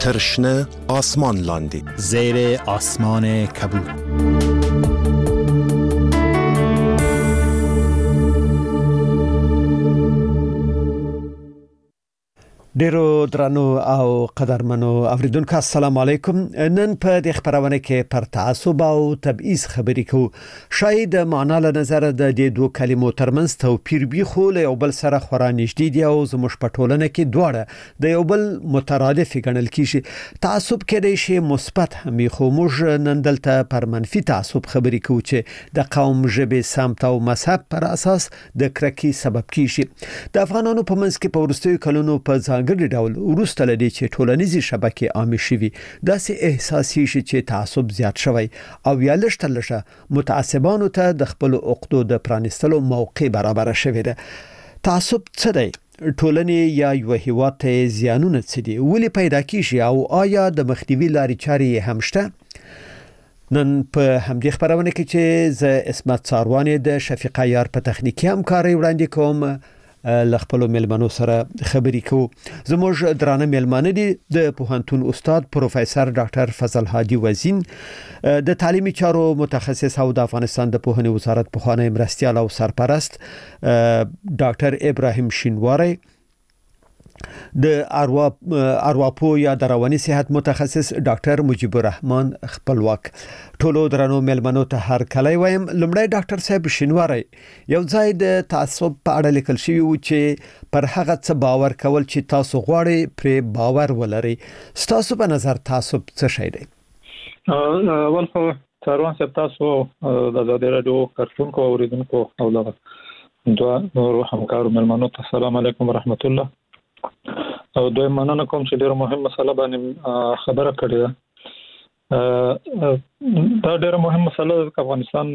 ترشنه آسمان لاندی زیر آسمان کبود. ډیرو درنو او قدرمنو اوریدونکو السلام علیکم. نن په د خبرونه کې پر تعصب او تبعیض خبرې کوو. شاید معنا له نظر د دې دوه کلمو ترمنځ توپیر به خو له یو بل سره خورا نږدې دي او زموږ په ټولنه کې دواړه د یو بل مترادف ګڼل کیږي. تعصب کې د مثبت هم خو موږ نن دلته پر منفي تعصب خبرې کوو چې د قوم ژبه سمت او مذهب پر اساس د کرکې سبب کیږي. د افغانانو په منځ کې په ورستیو کلونو په ځانګړي ډول ورسته لدی چې ټولنیزي شبکې عامه شوي داسې احساسي شي چې تعصب زیات شوی او یا لشتلشه متعصبانو ته د خپل عقدو د پرانستلو موقع برابر شوی ده. تعصب څه دی؟ ټولنې یا یو هیواد ته زیانونه څه دي؟ ولې پیدا کیږي او آیا د مخنیوي لارې چارې هم شته؟ نن په همدې خبرونه کې چې ز اسمت څاروانې د شفیقه یار په تخنیکی همکاري وړاندې کوم لخپلو ملمنو سره خبرې کوو. زموږ درانه ملمانه دي د پوهنتون استاد پروفیسور ډاکټر فضل هادي وزین، د تعلیمي چارو متخصص او د افغانستان د پوهنې وزارت پخوانی مرستیال او سرپرست ډاکټر ابراهیم شینواری، د ارواپو یا د رواني صحت متخصص ډاکټر مجيب الرحمن خپلواک. ټولو درنو ملمنو ته هر کله وایم. لمړی ډاکټر صاحب شینواری، یو ځای د تعصب په اړه لیکل شوی و چې پر هغه څه باور کول چې تاسو غواړئ پر باور ولري. تاسو په نظر تعصب څه شی دی؟ اول خو څاروان صاحب تاسو د ازادي رادیو کارکونکو او اوریدونکو او دوه نور همکارو ملمنو ته السلام علیکم ورحمت الله. او دوی مننه کوم چې ډیره مهمه مسله باندې خبره کړې ده. دا ډیره مهمه مسله ده. افغانستان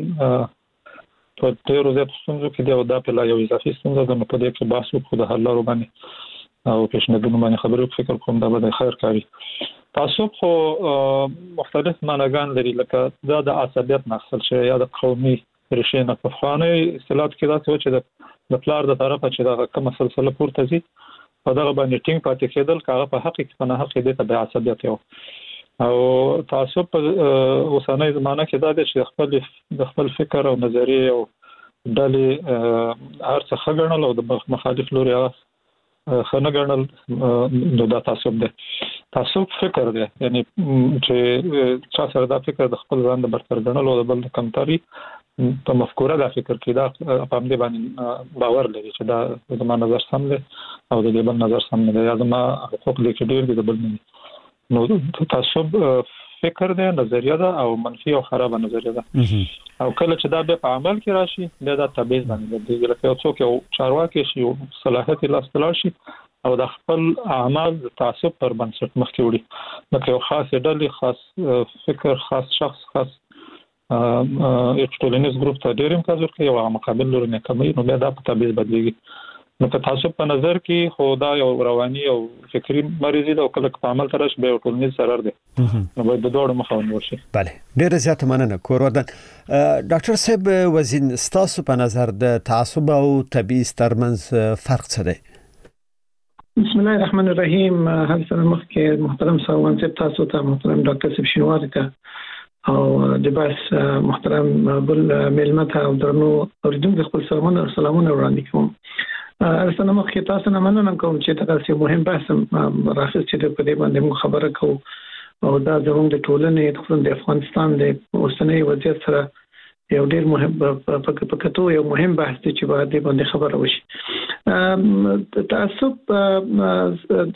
په ډیرو زیاتو ستونزو کې دی او دا په یو اضافي ستونزه ده. په دې کې بحث وکړو د حل لارو باندې او پیشنهادونو باندې خبرې وکړو. فکر کوم دا به خیر کوي. تعصب خو مختلف معناګان لري، لکه دا د عصبیت نقص شي یا د قومي ریښې نه. په خواني اصطلاحات کې دا څه چې د پلار د طرفه چې دا کومه سلسله پورته ځي په دغه باندې ټینګ پاتې کېدل کاغه په حق کې په نه حق دې ته عصبیت یو او تعصب په اوسنۍ زمانه کې دا چې د خپل فکر او نظریه او ډلې هر څه خګړنل او د مخالف لوري خنه ګڼل نو دا تعصب دی. تعصب فکر دی، یعنی چې چا سره دا فکر د خپل ځان د برتر ګڼل او د بل کمتري په مفکوره دا فکر کې دا په دې باندې باور لري چې دا زما نظر سم دی او د بل نظر سم نه دی یا زما حقوق لیکي ډیر دي د بل نه. نو تعصب فکر دی، نظریه ده او منفي او خراب نظریه ده. او کله چې دا په عمل کې راشي دا د تبعیض باندې د لکه څوک یو چارواکي شي او صلاحیت لاستلار شي او د خپل اعمال تعصب پر بنسټ مخکې وړي، لکه یو خاص ډلې، خاص فکر، خاص شخص، خاص یو ټولنیز ګروپ ته ډیر امتیاز ورکوي او مقابل لوري نه کوي، نو بیا دا په تبعیض بدلیږي. نو که تعصب په نظر کې خو دا یو رواني او فکری مریضي ده او کله په عمل ترش به یو ټولنیز ضرر دی. نو باید د دوړو مخه ونیول شي. بله، ډیر زیات مننه کوردن. ډاکټر صاحب وزین، تاسو په نظر د تعصب او تبعیض ترمنځ فرق څه دی؟ بسم الله الرحمن الرحیم. هر سره مخکې محترم ساوان صاحب تاسو ته، محترم ډاکټر صاحب شینواری ته او د بس محترم بل ملمت او درنو اوریدونکو خپل سلامونه وړاندې کوم. ارسنه مخکې تاسو نه مننه کوم چې تاسو مهم بحث راخص چې په دې باندې موږ خبره کوو او دا زموږ د ټولنې د افغانستان د اوسنۍ وضعیت سره یو ډیر مهم په کتو یو مهم بحث دی چې باید باندې خبره وشي. تعصب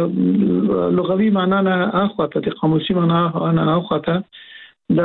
د لغوي معنا نه اخواته، د قاموسي معنا نه اخواته دا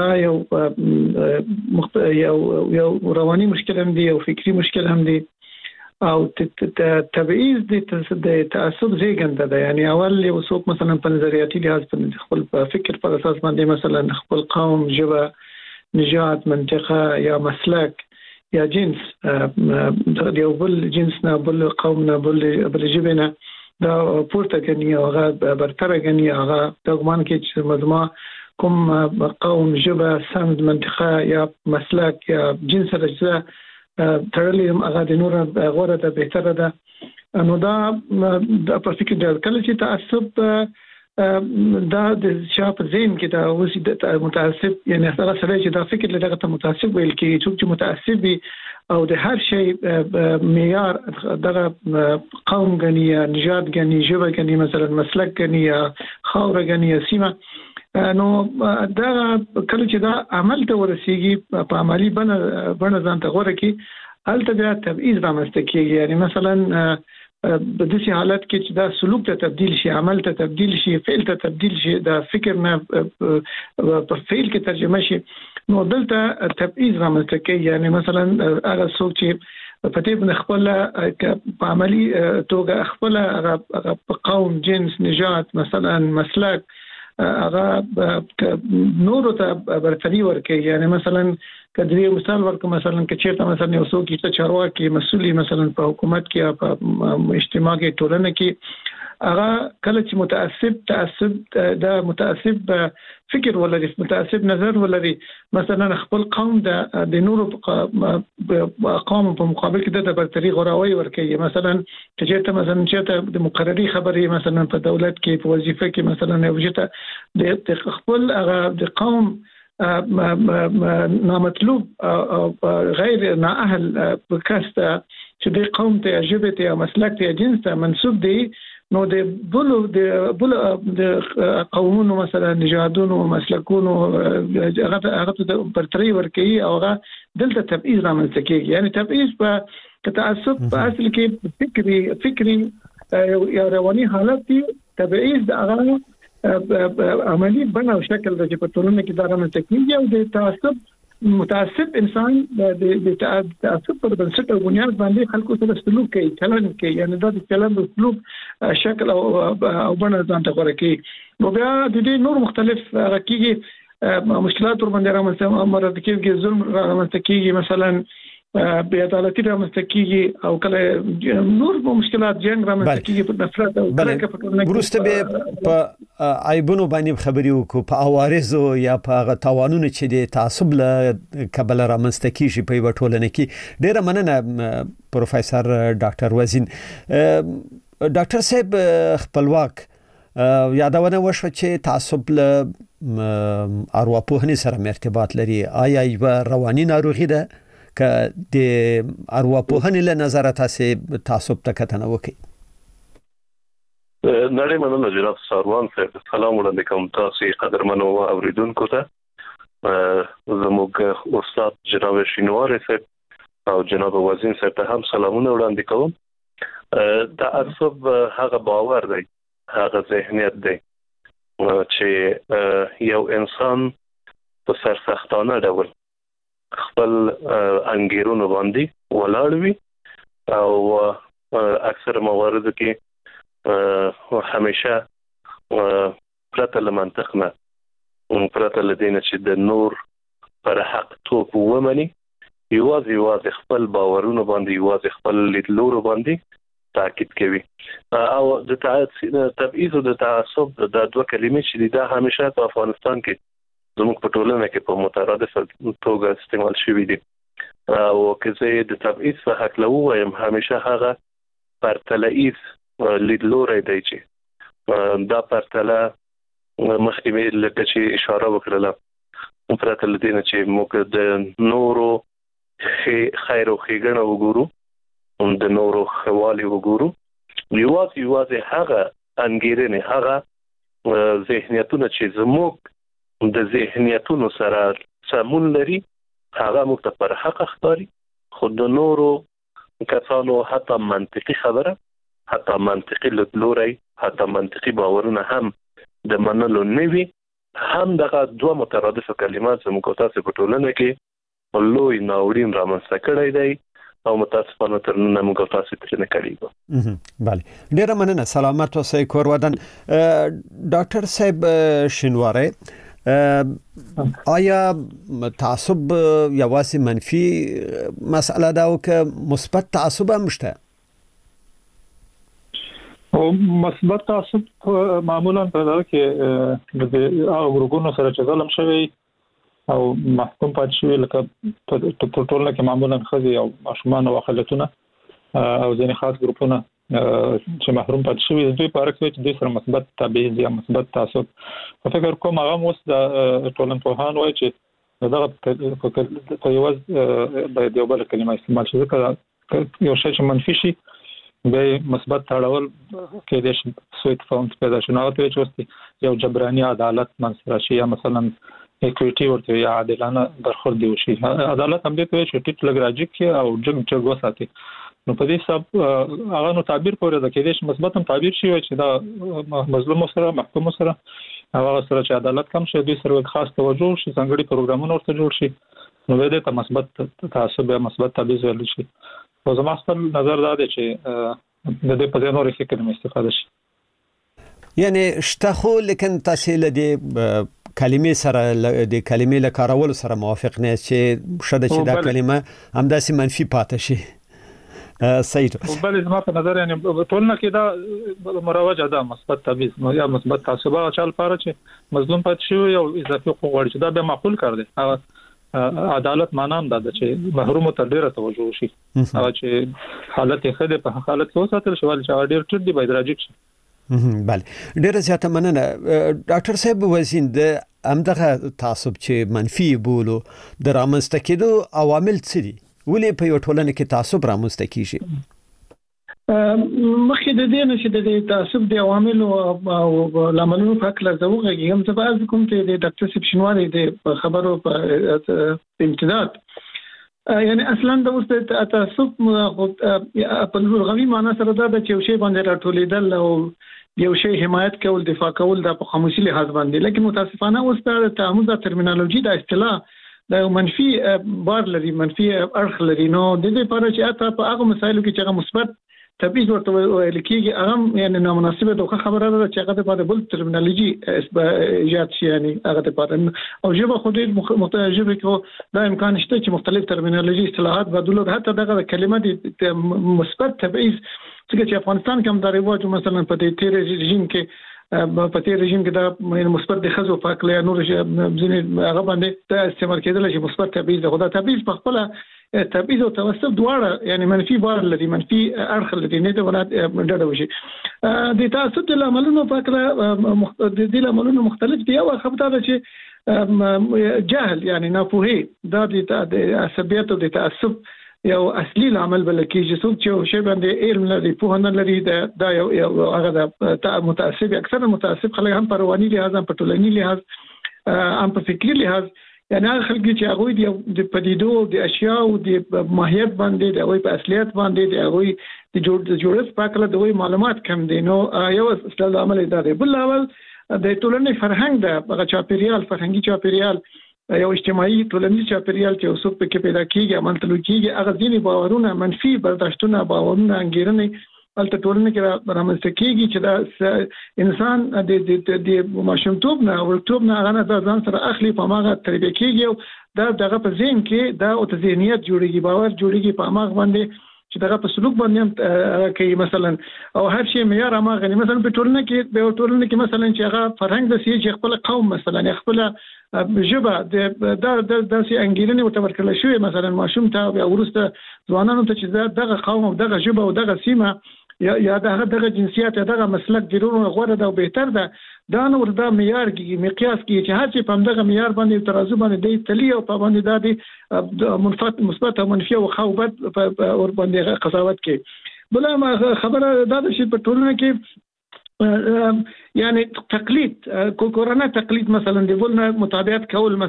یو رواني مشکل هم دی او فکری مشکل هم دی او تبعیض د تعصب زیږنده ده. یعنی اول یو څوک مثلا په نظریاتي لحاظ په خپل فکر پر اساس باندې مثلا خپل قوم، ژبه، نژاد، منطقه یا مسلک یا جنس د یو بل جنس نه، بل قوم نه، بل ژبه نه دا پورته کوي او هغه برتر کوي. هغه د ګمان کې چې مزما کوم قوم، ژبه، سمت، منطقه یا مسلک یا جنس سره تړلې هغه د نور غوړه ته بهتره ده. نو دا په فکر د کله چې تعصب دا د شاپ زین کې دا اوس د متعصب یعنی هغه سره چې دا فکر لږه ته متعصب ویل کې څوک چې متعصب او د هر شی معیار دغه قوم غني نژاد غني ژبه غني مثلا مسلک غني خاور غني سیمه نو دا کله چې دا عمل ته ورسیږي په عملی بڼه ځان ته غوړه کې هلته بیا تبعیض رامنځته کیږي یعنی مثلا په داسې حالت کې چې دا سلوک ته تبدیل شي عمل ته تبدیل شي فعل ته تبدیل شي دا فکر نه په فعل کې ترجمه شي نو دلته تبعیض رامنځته کوي یعنی مثلا هغه څوک چې په دې باندې خپل په عملی توګه خپل هغه قوم جنس نژاد مثلا مسلک هغه نور ته برتري ورکوي یعنی مثلا کدی مثال ورکوم مثلا کچېرته مثلا یو څوک چې چارواکي مسؤلي مثلا په حکومت کې یا په اجتماع کې ټولنه کې هغه کله چې تعصب د متعصب فکر ولري متعصب نظر ولري مثلا خپل قوم د نور قوم په مقابل کې د برتري غوراوي ورکوي مثلا کچېرته مثلا چې د مقرري خبري مثلا په دولت کې په وظیفه کې مثلا یو د خپل هغه د قوم نامطلوب او غیر نااهل کسته چې د قوم ته ژبه ته مسلک ته جنس ته منسوب دي نو د بل قومونو مثلا نژادونو مسلکونو هغه ته برتري ورکوي او هغه دلته تبعیض رامنځته کیږي یعنی تبعیض په تعصب په اصل کې فکری یا رواني حالت دی تبعیض د هغه عملی بڼه او شکل د په ټولنه کې دا رامنځته کیږي او د متعصب انسان د تعصب پر بنسټ او بنیاد باندې خلکو سره سلوک کوي چلند کوي یعنی دا د چلند او سلوک شکل او بڼه ځان ته غوړه کوي نو بیا د دې نور مختلف کیږي مشکلات ور باندې رامنځته مراد کیږي ظلم رامنځته کیږي مثلا بیا عدالتي رامنځته کیږي او کله نور مشکلات جنگ رامنځته کیږي په نفرت او کله په ورسته به په عیبونو باندې خبري وکړو په اوارزو یا په هغه توانونو چې د تعصب له کبل رامنځته کیږي په ټولنه کې ډیره مننه پروفیسور ډاکټر وزین ډاکټر صاحب خپلواک یادونه وشو چې تعصب له ارواپوهنې سره ارتباط لري آیا یو رواني ناروغي ده که د ارواپوهنې له نظره تاسو تعصب ته کتنه وکړئ نړۍ مننه جناب ساروان صاحب سلام وړاندې کوم تاسو قدرمنو اوریدونکو ته زموږ استاد جناب شینواری صاحب او جناب وزین صاحب ته هم سلامونه وړاندې کوم تعصب هغه باور دی هغه ذهنیت دی چې یو انسان په سرسختانه ډول خپل انګیرونو باندې ولاړ وي او اکثر مواردو کې همیشه پرته له منطق نه پرته له دې نه چې د نور پر حق توپ ومني یوازې خپل باورونو باندې یوازې خپل لیدلورو باندې تاکید کوي او د تبعیض او د تعصب د دوه کلمې چې دا همیشه په افغانستان کې زموږ په ټولنه کې په مترادف توګه استعمال شوی دي او که د تبعیض په حق له وایم همیشه هغه پرتلایز لیدلوري دی چې دا پرتله مخکې مې لکه چې اشاره وکړله پرته له دې نه چې موږ د نورو خیر او ښېګڼه وګورو د نورو خوالي وګورو یوازې هغه انګیرنې هغه ذهنیتونه چې زموږ د ذهنیتونو سره سمون لري هغه موږ ته پر حق ښکاري خو د نورو کسانو حتی منطقي خبره حتی منطقي لیدلوری حتی منطقي باورونه هم د منلو نه وي هم دغه دوه مترادف کلمات زموږ تاسو په ټولنه کې لوی ناورین رامنځته کړی دی او متاسفانه تر نن موږ تاسو ته نه کړی بله ډیره مننه سلامت اوسئ کور ودان ډاکټر صاحب شینواری آیا تعصب یوازې منفي مسئله ده او که مثبت تعصب هم شته او مثبت تعصب معمولا په دغه کې د ورګونو سره چې ظلم شوی او محکوم پاتې شوی لکه په ټولنه کې معمولا خزي او ماشومان او خلکونه او ځینې خاص ګروپونه چې محروم پاتې شوی دوی په اړه چې د سره مثبت تبعیض یا مثبت تعصب په فکر کوم هغه اوس د ټولنپوهان وایي چې دغه په یو د یو بل کلمه استعمال شي ځکه یو شی چې منفي شي به مثبت تړول کې د سوء تفاهم پیدا شي نو ته چې یو جبراني عدالت منځ راشي یا مثلا اکویټي ورته یا عادلانه برخورد دی شي عدالت هم دې ته چې ټیټ لګراجي کې او جګ وساتي نو په دې سب هغه نو تعبیر کولای د کې د مثبت تعبیر شي چې دا مظلوم سره محکوم سره هغه سره چې عدالت کم شي دوی سره خاص توجه شي څنګه پروګرامونه ورته جوړ شي نو دې ته مثبت تعصب یا مثبت تبعیض ویل شي او زما خپل نظر دا دی چې د دې په ځای نور فکر نه استفاده شي یعنی شته لیکن تاسو له دې کلمې سره د کلمې له کارولو سره موافق نه چې شته چې دا کلمه همداسې منفي پاتې شي صحیح او بل زما په نظر یعنی ټولنه کې دا مروجه ده مثبت تبعیض یا مثبت تعصب او چل پاره چې مظلوم پاتې شي او اضافي حقوق غواړي چې دا به معقول کار دی عدالت معنی هم دا چې محروم ته ډیره توجه شي او چې حالت یې خده په حالت کې وساتل شو چې ډیر ټیټ دی باید راځي شي بله ډیره زیاته مننه ډاکټر صاحب وزین د همدغه تعصب چې منفي بولو د رامنځته کېدو عوامل څه دي ولې په یو ټولنه کې تعصب رامنځته کیږي مخکې د دې نشي د تعصب د عوامل او لاملونو په اړه زوغه هم څه بعض کوم ته د ډاکټر صاحب شینواری د خبرو په امتداد یعنی اصلا د اوس د تعصب په لغوي معنی سره دا چې یو شی باندې راټولیدل او یو شی حمایت کول دفاع کول د په خاموشي لحاظ باندې لیکن متاسفانه اوس د تعامل د ترمینالوژي د اصطلاح د منفي بار لري منفي اړخ لري نو د دې لپاره چې اته په هغه مسایلو کې چې مثبت تبعیض ورته ویل کېږي هغه یعنی نامناسبه دوه خبره ده چې هغه په بل ترمینالوژي ایجاد شي یعنی هغه په او ژبه خو دې مختلفه کې دا امکان شته چې مختلف ترمینالوژي اصطلاحات بدلول حتی دغه کلمه د مثبت تبعیض چې افغانستان کې هم دا رواج مثلا په دې تیر رژیم کې دا مثبت د خزو په اړه نور ځینې هغه باندې دا استعمال کېدل چې مثبت تبعیض ده خدای تبعیض په خپل تبعیض او توسط دواړه یعنی منفي بار لري منفي اړخ لري نه دا ولات ډډه وشي د تعصب د عملونو په اړه د دې عملونو مختلف دي او خبره ده چې جهل یعنی ناپوهي دا د عصبیت او د تعصب یو اصلي عمل بل کېږي چې شی باندې علم لري په نه لري دا یو هغه د متعصب اکثر متعصب خلک هم پرواني لحاظ هم په ټولني لحاظ هم په فکری لحاظ یعنی هغه خلک چې هغه د پدیدو د اشیاء او د ماهیت باندې د هغه په اصلیت باندې د هغه د جوړښت په اړه د معلومات کم دي نو یو اصل عمل دی بل اول د ټولنې فرهنګ د هغه چاپیریال فرهنګي چاپیریال یو اجتماعي ټولنیز چاپیریال چې اوسو په کې پیدا کیږي عمل تلو کیږي هغه ځینې باورونه منفي برداشتونه باورونه انګیرنې البته ټولنه کې رامنځته کیږي چې دا انسان د ماشومتوب نه او ټوب نه هغه د ځان سره اخلي په ماغه تربیه کیږي دا دغه په ذهن کې دا او ذهنیت جوړیږي باور جوړیږي په ماغه باندې چې دغه په سلوک باندې کوي مثلا او هر شی معیار ماغه مثلا په ټولنه کې مثلا چې هغه فرهنګ د سیاسي خپل قوم مثلا خپل ژبه د داسې انګیرنې او تورکل شوی مثلا ماشوم ته او ورسته ځوانانو ته چې دغه قوم او دغه ژبه او دغه سیمه یا دغه جنسیت دغه مسلک ضروري غوړه ده او بهتر ده دا نو ورته معیار کې مقیاس کې چې هر چې په دغه معیار باندې ترازو باندې دی تلی او په باندې د مثبت او منفي او خوبت اور باندې قضاوت کې بل خبره دا چې په ټولنه کې یعنی تقلید کورانه تقلید مثلا د ولنه مطابقت کول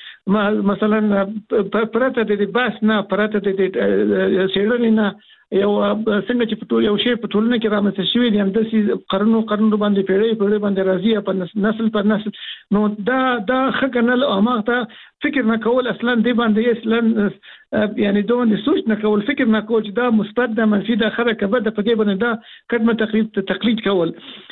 مثلا پرته د بحث نه پرته د سیړنې نه یو څنګه چې په ټول یو شی په ټولنه کې رامنځته شوی دی همداسې قرنو باندې پیړۍ باندې راځي په نسل پر نسل نو دا خکنل او ماغه فکر نه کول اصلا دی باندې اصلا یعنی دوه سوچ نه کول فکر نه کول چې دا مثبت ده منفي ده خره کبه د پکې باندې دا کډمه تقلید کول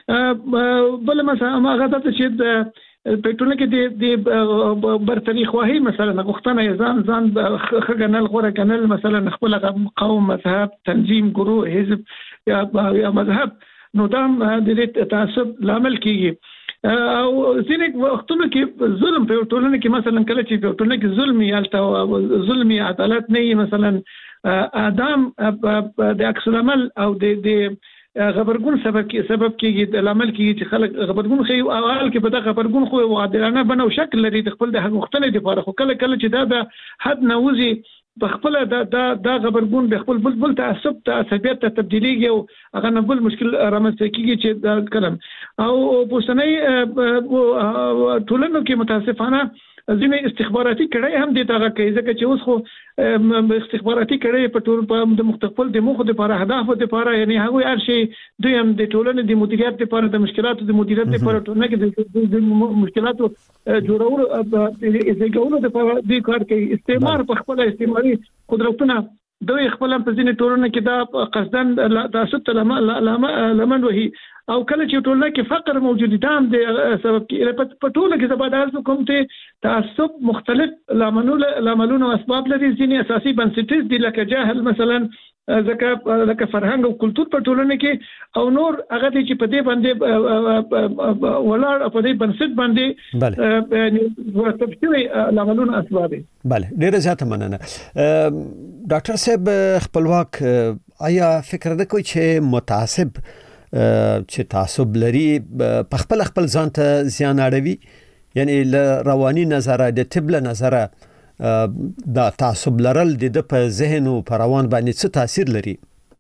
بل مثلا هغه د چې په ټولنه کې د برتري خواهی مثلا غوښتنه ځان خګنل غوړه کنل مثلا خپل قوم مذهب تنظیم گروه حزب یا مذهب نو دا د تعصب لامل کیږي او ځینې وختونو کې ظلم په ټولنه کې مثلا کله چې په ټولنه کې ظلم یالته ظلم عدالت نه مثلا ادم د عکس العمل او د غبرګون سبب کېږي د عمل کې چې خلک غبرګون خو اول کې په دغه غبرګون خو عادلانه بنو شکل لري د خپل د حق غوښتنې لپاره خو کله چې دا د حد نوزي په خپل دا غبرګون د خپل بل تعصب ته عصبیت ته تبدیلیږي او هغه نه بل مشکل رامنځته کیږي چې دا کلم او په ټولنو کې متاسفانه ځینې استخباراتي کړي هم د تاغه کوي ځکه چې اوس خو استخباراتي کړي په ټول په مختلفو د مخ لپاره اهداف لپاره یعنی هغه هر شي دوی هم د ټولنې د مدیریت لپاره د مشکلاتو د مدیریت لپاره ټولنه کې د مشکلاتو جوړولو د لپاره د کار کوي استعمار په خپل استعماري قدرتونه دوی خپل په ځینې ټولنه کې دا قصدن تعصب لمن وهي او کله چې ټولنه کې فقر موجود دي هم د سبب کې په ټولنه کې زبردست کوم ته تعصب مختلف لاملونه او اسباب لري ځینې اساسي بنسټیز دي لکه جهل مثلا لکه فرهنګ او کلچر په ټولنه کې او نور هغه چې په دې باندې ولاړ په دې بنسټ باندې ورتب شوی لاملونه اسباب بله ډیره زیاته مننه ډاکټر صاحب خپلواک آیا فکر نه کوي چې متعصب چې تعصب لري په خپل ځان ته زیان اړوي یعنی له رواني نظره د طب له نظره دا تعصب لرل د په ذهن او په روان باندې څه تاثیر لري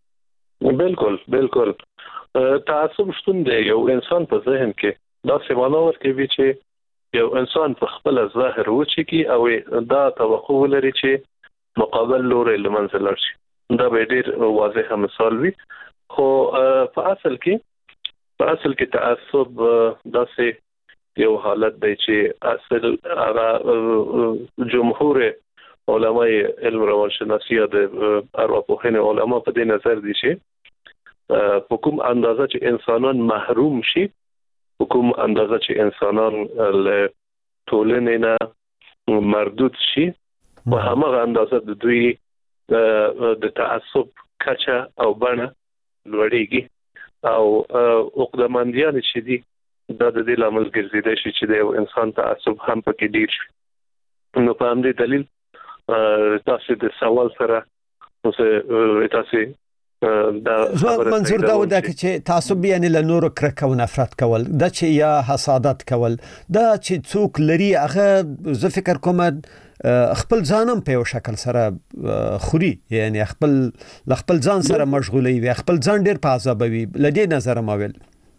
بالکل تعصب شتون دی یو انسان په ذهن کې دا سیمانه ورکوي چې یو انسان په خپل ظاهر وچی کی او دا توقع لري چې مقابل لوري لمنځل شي دا به ډیر واضح مثال وي خو په اصل کې تعصب داسې یو حالت دی چې اصل هغه جمهور علماء علم روانشناسی د ارواپوهنې علما په دې نظر دي چې په کوم اندازه چې انسانان محروم شي په کوم اندازه چې انسانان له ټولنې نه مردود شي په هماغه اندازه د دوی د تعصب کچه او بڼه لوړیږي او عقدمندیان چې دي دا د دې لامل ګرځیدای شي چې د یو انسان تعصب هم پکې ډیر شي نو په همدې دلیل تاسو د سوال سره تاسو دا منظور دا ودا چې تعصب یعنی له نورو کرکه او نفرت کول دا چې یا حسادت کول دا چې څوک لري هغه زه فکر کوم خپل ځانم په یو شکل سره خوري یعنی خپل ځان سره مشغولي وي خپل ځان ډیر په عذابوي لدې نظر ماویل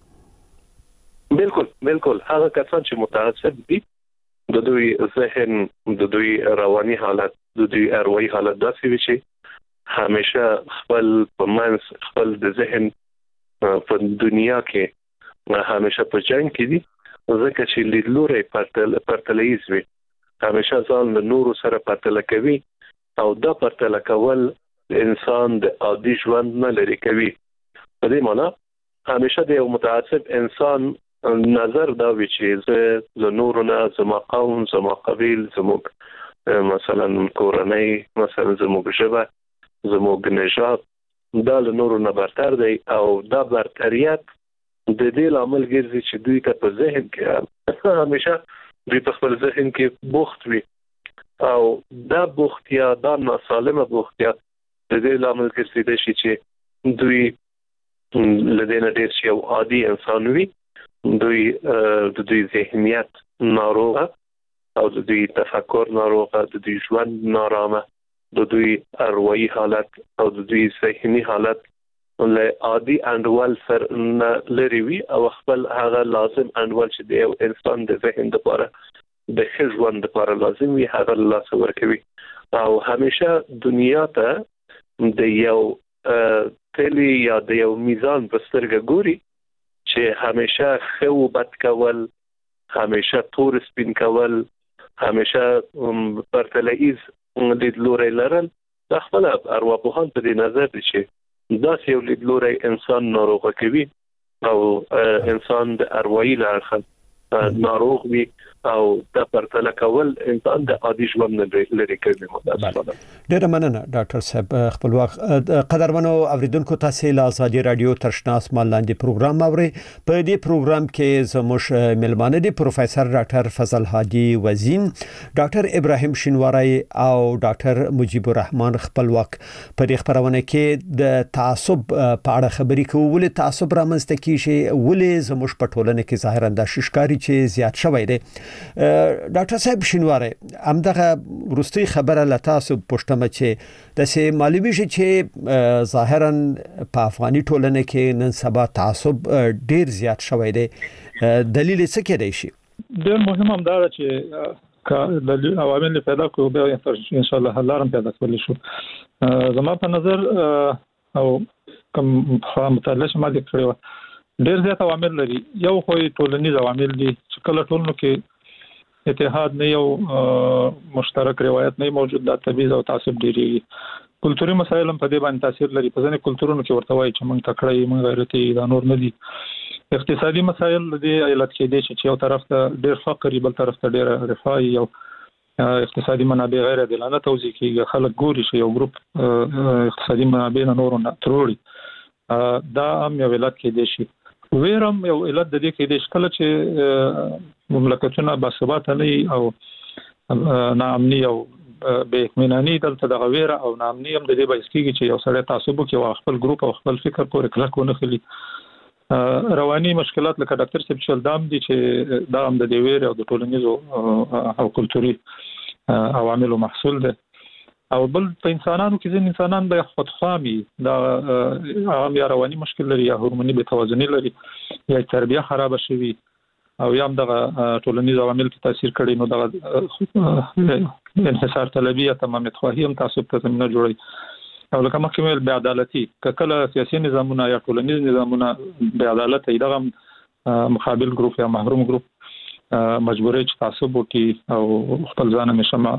بالکل هغه کسان چې متعصب دي د دوی ذهن د دوی رواني حالت د دوی اروايي حالت داسې وي چې همیشه خپل پمنس خپل د ذهن په دنیا کې همیشه په جنگ کې دي ځکه چې لیدلوري پرتلایز وي همیشه ځان له نورو سره پرتله کوي او دا پرتله کول انسان د عادي ژوند نه لري کوي په دې معنی همیشه د یو متعصب انسان نظر دا وی چې له نورو نه زما قوم زما قبیل زموږ مثلا کورنۍ مثلا زموږ ژبه زموږ نژاد دا له نورو نه برتر دی او دا برتریت د دې لامل ګرځي چې دوی ته په ذهن کې همیشه دوی په خپل ذهن کې بوخت وي او دا بوختیا دا ناسالمه بوختیا د دې لامل ګرځي چې دوی لدينا ډیر یو عادي انسان وي دوی د دوی ذهنیت ناروغه او د دوی تفکر ناروغه د دوی ژوند نارامه د دوی اروايي حالت او د دوی ذهني حالت له عادي انډول سره لري وي او خپل هغه لازم انډول چې د یو انسان د ذهن لپاره د ژوند لپاره لازم وي هغه الله ورکوي او همیشه دنیا ته د یو تلی یا د یو میزان په سترګه ګوري چې همیشه خو بد کول همیشه تور سپین کول همیشه پرتلایز لیدلوري لرل دا خپل ارواپوهان په دې نظر دي چې دا یو لیدلوري انسان ناروغه کوي او انسان د اروايي لارښود ناروغ وي او د پرتله کول انسان د عادي ژوند لري کوي. ډیره مننه ډاکټر صاحب. خپلواک قدرمنو اوریدونکو تاسو له ازادي رادیو ترشنا اسمان لاندې پروګرام اوري. په دې پروګرام کې زموږ ملمانه دي پروفیسور ډاکټر فضل هادي وزین، ډاکټر ابراهیم شینواری او ډاکټر مجيب الرحمن خپلواک. په دې خبرونه کې د تعصب په اړه خبرې کوو. ولې تعصب رامنځته کیږي، ولې زموږ په ټولنه کې ظاهرا د ششکاری چې زیات شوی دی. ډاکټر صاحب شینواری، همدغه ورستي خبره لتاسو پښتمه چې د سه معلومي چې ظاهرا په افغاني ټولنه کې نن سبا تعصب ډیر زیات شوی دی. دلیل څه کېدای شي؟ ډیر مهم هم دا چې د عوامل پیدا کوو به ان شاء الله حلارم پیدا کول شو. زما په نظر او کوم مطالعه شمه د کړو ډیر زیات عوامل لري. یو خو ټولنیز عوامل دي چې کله ټولنو کې اتحاد نه یو مشترک روایت نه موجود، د تبعیض او تعصب ډیری. کلتوري مسایل هم په دې باندې تاثیر لري. په ځینې کلتورونو کې ورته وایي چې موږ تکړه موږ غیرتي دا نور نه دي. اقتصادي مسایل د دې علت کې دي چې یو طرف ته ډیر فقر بل طرف ته ډیر رفاهي او اقتصادي منابع غیر عادلانه توزیع کیږي. خلک ګوري چې یو ګروپ اقتصادي منابع نور نه تروړي. دا هم یو علت کې دي شي. ویرم یو علت د دې کې د شکل چې مملکتونه باثبات نه او ناامني او به اطمیناني دلته د غویره او ناامني هم د دې باعث کیږي چې یو سړی تعصب کوي او خپل ګروپ او خپل فکر پورې کلک ونه خلي. رواني مشکلات لکه ډاکټر صاحب شل دام دي چې دا هم د دې ویره او د ټولنیزو او کلتوري عواملو محصول ده. او بل په انسانانو کې ځین انسانان به خودخوامي دا عام یا رواني مشکل لري یا هورموني بې توازني لري یا تربیه خراب شوي او یا هم دغه ټولنیز عوامل په تاثیر کړي نو دغه انحصار طلبي یا تمامیت خواهی هم تعصب ته زمینه جوړي. او لکه مخکې ویل بې عدالتي کله سیاسي نظامونه یا ټولنیز نظامونه بې عدالت دغه مقابل ګروپ یا محروم ګروپ مجبورې چې تعصب وکړي او خپل ځان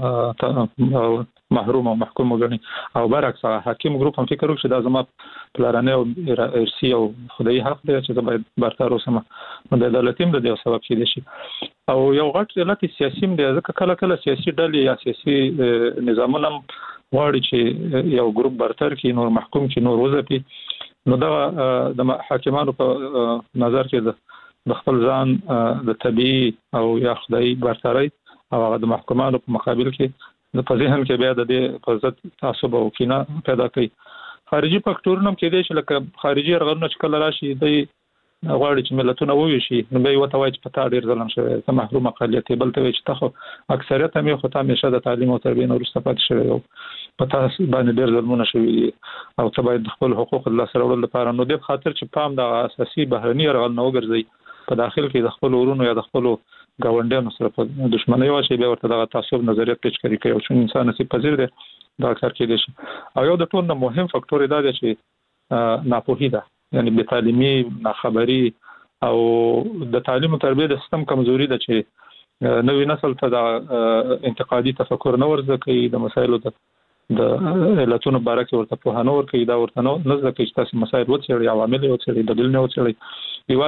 همیشه محروم او محکوم وګڼي. او برعکس حاکم ګروپ هم فکر وکړي چې دا زما پلانه او ارثي او خدای حق دی چې باید برتر اوسم. نو د عدالت هم د دې سبب کېدای شي. او یو غټ علت سیاسي هم دی، ځکه کله کله سیاسي ډلې یا سیاسي نظامونه غواړي چې یو ګروپ برتر کړي، نور محکوم کړي، نور وځپي. نو دا د حاکمانو په نظر کې د خپل ځان د طبيعي او یا خدای برتري او هغه د محکومانو په مقابل کې د پذیرهم کې بیا د دې په ضد تعصب او کینه پیدا کوي. خارجي فاکټورونه هم کې دي چې لکه خارجي ارغنونه چې کله راشي د غواړي چې ملتونه وویشي نو به وته وایي چې په تا ډیر ظلم شوی، ته محروم اقلیت بل ته وایي چې ته اکثریت هم خو ته همیشه د تعلیم او تربیه نور استفاده شوی او په تاسو باندې ډیر ظلمونه شوی او ته باید خپل حقوق الله سره ورول لپاره نو د خاطر چې پام د اساسي بهرني ارغن نه وګرځي په داخل کې د خپل ورونو یا د خپل گاونډیانو سره په دښمنۍ واچي به ورته د تعصب نظریه پیش کوي او چې انسان نصیب پذیر دی دا کار کې دي. او یو د ټول مهم فاکتور دا دی چې ناپوهي ده، یعنی بې تعلیمي، ناخبري او د تعلیم او تربیه د سیستم کمزوري ده چې نوې نسل ته د انتقادي تفکر نه ورزده کوي، د مسایلو د علتونو باره کې ورته پوهانه ورکوي، دا ورته نه زده کوي چې تاسو مسایل وڅېړئ، عوامل وڅېړئ، دلیل نه وڅېړئ.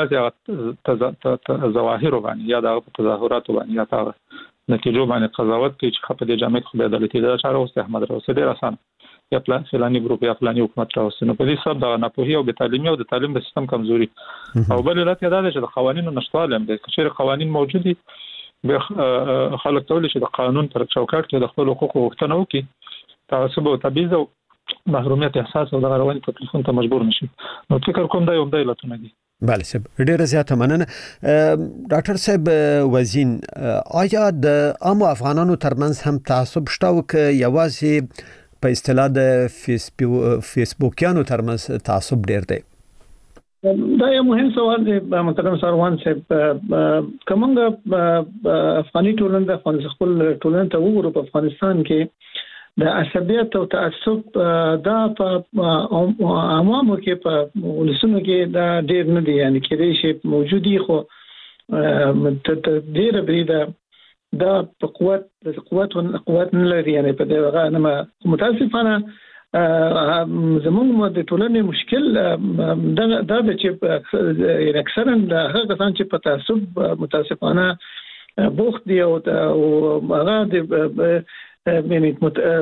یوازې ظواهر باندې یا د تظاهرات باندې یا د نتیجو باندې قضاوت کوي چې خپل د جامعه خو عدالتي دا چاره اوس احمد راوسی ډیر اسانه یا فلاني ګروپ یا فلاني حکومت راوسی. نو په دې سبب د ناپوهي او د تعلیمي او د تعلیم د سیستم کمزوري او بل علت دا دی چې د قوانینو نشټوالی هم دی. که چیرې قوانین موجود دي به خلک کولی شي د قانون پر چوکاټ کې د خپل حقوقو غوښتنه وکړي، تعصب او تبعیض او محرومیت احساس او د رواني تکلیفونو ته مجبور نشي. نو فکر کوم دا یو د علتونه دي. بله صاحب، ډیره زیاته مننه. ډاکټر صاحب وزین، آیا د عام افغانانو ترمنځ هم تعصب شته او که یوازې په اصطلاح د فیسبوکیانو ترمنځ تعصب ډیر دی؟ دا یو مهم سوال دی محترم سروان صاحب. کومه افغاني ټولنه د خپل ټولنه ته وګورو په افغانستان کې د عصبیت او تعصب دا په عوامو کې په ولسونو کې دا ډیر نه دي، یعنی کېدای شي موجودي خو ډیر بریده دا په قوت نه لري. یعنی په دغه نه متاسفانه زموږ د ټولنې مشکل دا چې اکثرا هغه کسان چې په تعصب متاسفانه بوخت دي او هغه د یعنی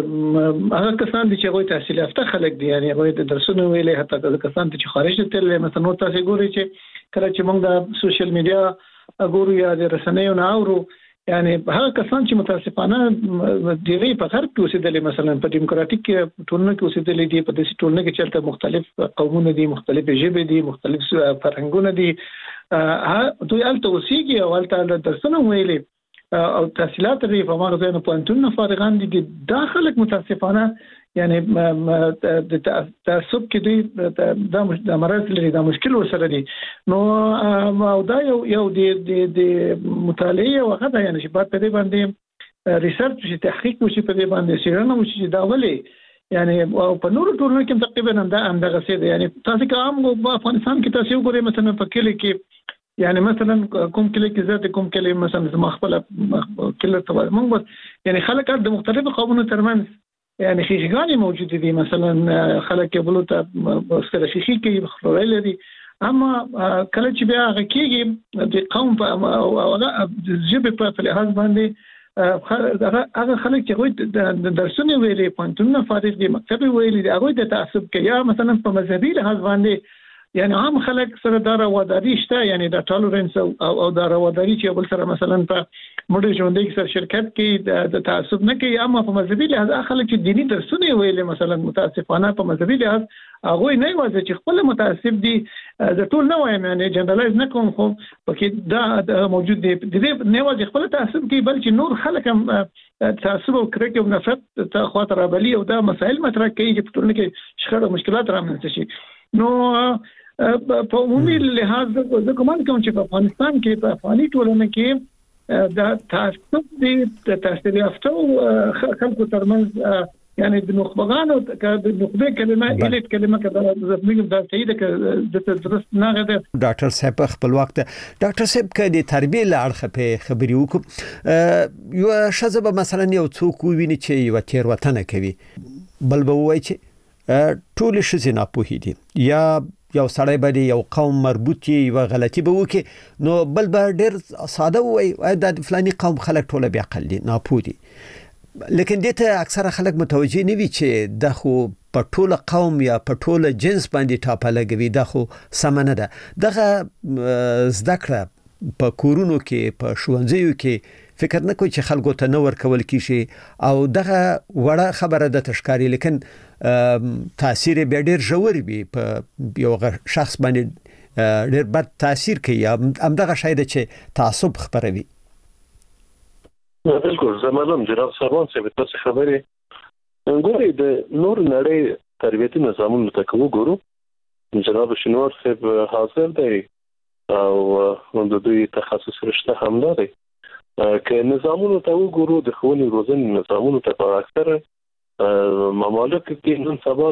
هغه کسان چې هغه تحصیل یافته خلک دي، یعنی هغه د درسونو ویلې حتی د کسان چې خارج ته تللی، مثلا تاسو ګورئ چې کله چې موږ د سوشل میډیا ګورو یا د رسنیو نه اورو، یعنی هغه کسان چې متاسفانه د دې په غرب کې اوسېدل، مثلا په دیموکراتیک ټولنه کې اوسېدل دي، په دې ټولنه کې چې مختلف قومونه دي، مختلف ژبې دي، مختلف فرهنګونه دي، دوی الته اوسېږي او الته درسونه ویلې او تحصیلات لري، په مانو ځای نه پوهنتون فارغان دي. دا خلک متاسفانه یعنی د تعصب کې دوی د مرض لري، دا مشکل ورسره دي. نو دا یو د مطالعه او هغه یعنی چې په دې باندې ریسرچ چې تحقیق وشي، په دې باندې څېړنه وشي چې دا ولې یعنی په نورو ټولنو کې تقریبا همدغه څه دي. یعنی تاسو کوم په افغانستان کې تاسو وګورئ، مثلا په کلی کې یعنی مثلا کوم کلی کې ذات کوم کلی مثلا زما خپل کلی ته موږ بس یعنی خلک د مختلفو قومونو ترمنځ یعنی خیخګانی موجود دي، مثلا خلک یې بلو ته سره خیخي کې خپل لري، اما کله چې بیا هغه کېږي د قوم په او ژبه په لحاظ باندې هغه خلک چې د درسونه ویلي، پوهنتونونه فارغ دي، مکتب ویلي دي، هغه د تعصب کې یا مثلا په مذهبي لحاظ باندې یعنی عام خلک سره دا رواداري شته، یعنی دا ټالرنس او دا رواداري چې بل سره مثلا په موږ ژوندۍ کې سره شرکت کې د تعصب نه کوي. اما په مذهبي لحاظ خلک چې دینی درسونه ویلي، مثلا متاسفانه په مذهبي لحاظ هغه نه وایي چې خپل متعصب دي، د ټول نه وایم یعنی جنرالایز نه کوم، خو پکې دا موجود دي، د دې نه وایي خپل تعصب کوي، بلکې نور خلک هم تعصب او کرکه او نفرت ته خاطر ابلی او دا مسائل مطرح کوي چې په ټولنه کې شخړه او مشکلات رامنځته شي. نو په عمومي لحاظ زه کوم چې په افغانستان کې په افغاني ټولنه کې د تعصب د تحصیل یافته خلکو ترمنځ یعنی د نخبگانو د نخبه کلمه الیت کلمه کده زموږ د تایید د درست نه غده. ډاکټر صاحب خپل وخت ډاکټر صاحب کې د تربیه لړخه په خبري وکړو، یو شذب مثلا یو څوک ویني چې یو تیر وطن کوي، بل به وایي چې ټول شي نه پوهې دي، یا یو سړی باندې یو قوم مربوط یو غلطي به وکي، نو بل به ډېر ساده وایي د فلاني قوم خلک ټول بیا عقل دي، نه پوه دي. لیکن دته اکثره خلک متوجه نه وي چې د خو په ټول قوم یا په ټول جنس باندې ټاپه لګوي، د خو سمنه ده. دغه زده کړه په کورونو کې، په ښوونځیو کې فکر نه کوي چې خلکو ته نور کول کیږي، او دغه وړه خبره د تشکاری، لیکن تاثیر به ډیر ژور وي په یو شخص باندې، ډیر بد تاثیر کوي. همدغه شاید چې تعصب خبروي. بالکل زمونږ جناب سروان صاحب تاسو خبرې ګورئ، د نور نړۍ تربیتي نظامونو ته وګورو، جناب شینوار صاحب حاضر دی او د دوی تخصص رشته هم لري. که نظامونو ته وګورو، د ښوونې روزنې نظامونو ته په اکثره ممالک کې نن سبا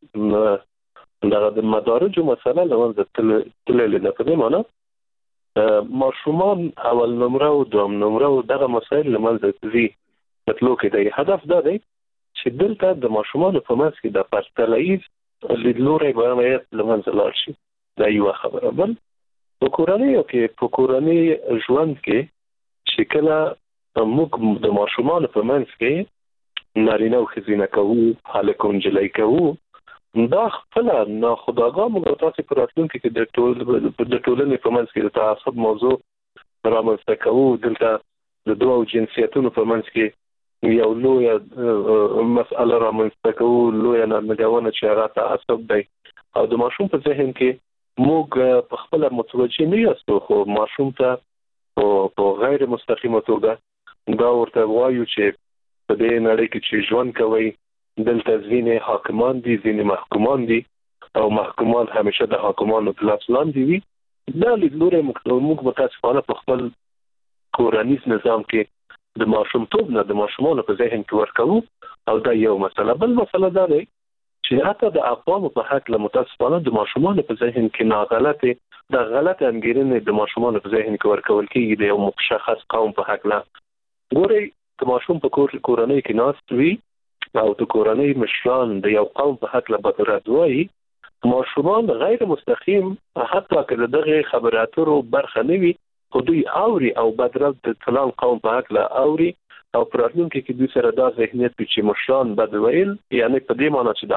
د مدارجو مسله لمنځه تللې ده. په دې معنی ماشومان اول نمره او دوم نمره او دغه مسایل لمنځه ځي. مطلب کې دی هدف دا دی چې دلته د ماشومانو په منځ کې د پرتلایز لیدلوري باید لمنځه لاړ شي. دا یو خبره. بل په کورنۍ ژوند کې چې کله موږ د ماشومانو په منځ کې نارینه او ښځینه کوو، هلک او نجلۍ کوو، دا خپل ناخودآګاه موږ تاسو په راتلونکي کې د ټولنې په منځ کې د تعصب موضوع رامنځته کوو. دلته د دوه جنسیتونو په منځ کې یو لویه مسأله رامنځته کوو، لویه نارمګونه چې هغه تعصب دی، او د ماشوم په ذهن کې موږ په خپل متوجه نه یاستو، خو ماشوم ته په غیر مستقیمه توګه دا ورته وایو چې په دې نړۍ کې چې ژوند کوي دلته ځینې حاکمان دي، ځینې محکومان دي، او محکومان همیشه د حاکمانو په لاس لاندې وي. دا لیدلوری موږ متاسفانه په خپل کورنیز نظام کې د ماشومتوب نه د ماشومانو په ذهن کې ورکوو، او دا یو مسله. بل مسله دا دی چې حتی د اقوامو په حق له متاسفانه د ماشومانو په ذهن کې د غلط انګیرنې د ماشومانو په ذهن کې ورکول کېږي د یو مشخص قوم په حق. ګورئ، که ماشوم په کورنۍ کې ناست وي او د کورنۍ مشران د یو قوم په حق له بدرد وایي ماشومان غیر مستقیم حتی که دغه خبراتو برخه نه وي خو دوی اوري او بدرد د فلان قوم په حق له اوري او پراتلونکي کې دوی سره دا ذهنیت چې مشران بد ویل یعنی په دې معنی چې دا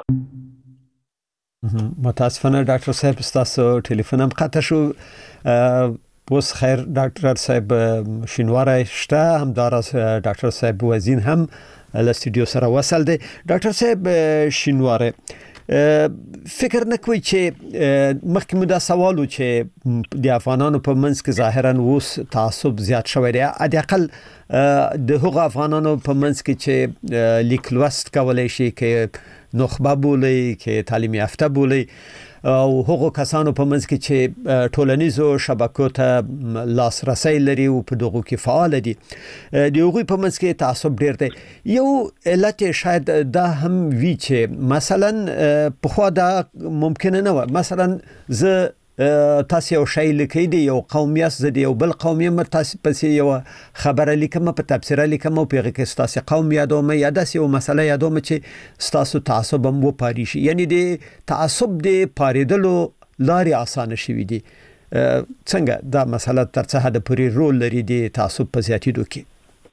متاسفانه ډاکټر صاحب تاسو ټلیفون هم قطع شو اوس خیر ډاکټر صاحب شینواری شته همدار ډاکټر صاحب وزین هم له استودیو سره وصل دي ډاکټر صاحب شینواری فکر نکوي چې مخکې مو دا سوالو چې د افغانانو په منځ کې ظاهرا اوس تعصب زیات شوی دی د اقل د هغو افغانانو په منځ کې چې لیک لوست کولای شي کې نخبه بولی کې تعلیم یافته بولی او هغو کسانو په منځ کې چې ټولنیزو شبکو ته لاسرسي لري او په دغه کې فعال دي د هغوی په منځ کې تعصب ډیر دی یو علت شاید دا هم وی چې مثلا په خو دا ممکن نه و مثلا ز تاسو یو شی لیکي دی یو قومیت زدي یو بل قومیت تاسو پسې یو خبره لیکم په تفسیر لیکم او پیغه کې تاسو قوم یادوم یا داسې یو مسله یادوم چې تاسو تعصب هم و پاري شي یعنی د تعصب د پاریدلو لارې اسانه شي دي څنګه دا مسله تر څه حد پورې رول لري د تعصب په زیاتېدو کې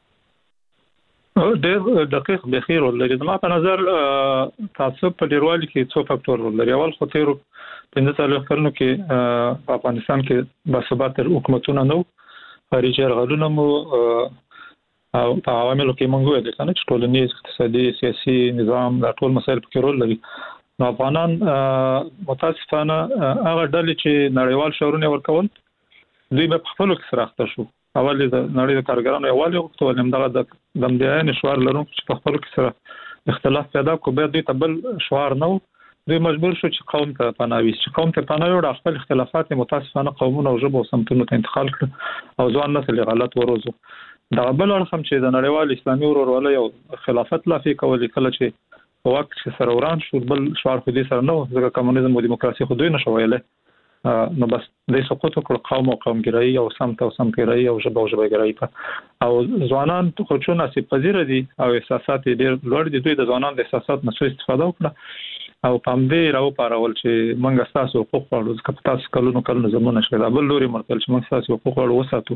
ډېر دقیق بخیر ولري زما په نظر تعصب په ډیروالي کې څو فاکتور ولري اول خو تیرو 15 کلونو کې په افغانستان کې باثبات حکومتونه نو خارجي ارغلونه مو او په عواملو کې مونږ وایو چې ټولنیز اقتصادي سیاسي نظام دا ټول مسایل پکې رول لري نو افغانان متاسفانه هغه ډلې چې نړیوال شعورونه ورکول دوی په خپل کې سراخته شو اول د نړۍ د کارګرانو یوالي وخت ولهم دغه د دمدیان شوار لرونکو چې په خپل کې سره اختلاف پیدا کو به دوی تبل شوار نو دوی مجبور شو چې قوم ته پناوي چې قوم ته پناوي او خپل اختلافات متاسفانه قومونه او ژبه او سمتونو ته انتقال کړ او ځوان نسل غلط وروزو دا بل رقم چې د نړیوال اسلامي ورورولۍ او خلافت لافي کول کله چې وخت چې سره وران شو بل شوار خو دې سره نو ځکه کمونیزم او دیموکراسي خو دوی نشویله نو بس د سقوط کړ قوم او قومګرایي او سمتګرایي او ژبه او ژبګرایي په او ځوانان خو چې نصیب پذیر دي او احساسات ډېر لوړ دي دوی د ځوانان د احساسات نه استفاده وکړه او پام دې راو پارول چې موږ تاسو حقوق غواړو ځکه تاسو کلونو زمونه شوي دا بل لوري مرتل چې موږ تاسو حقوق غواړو وساتو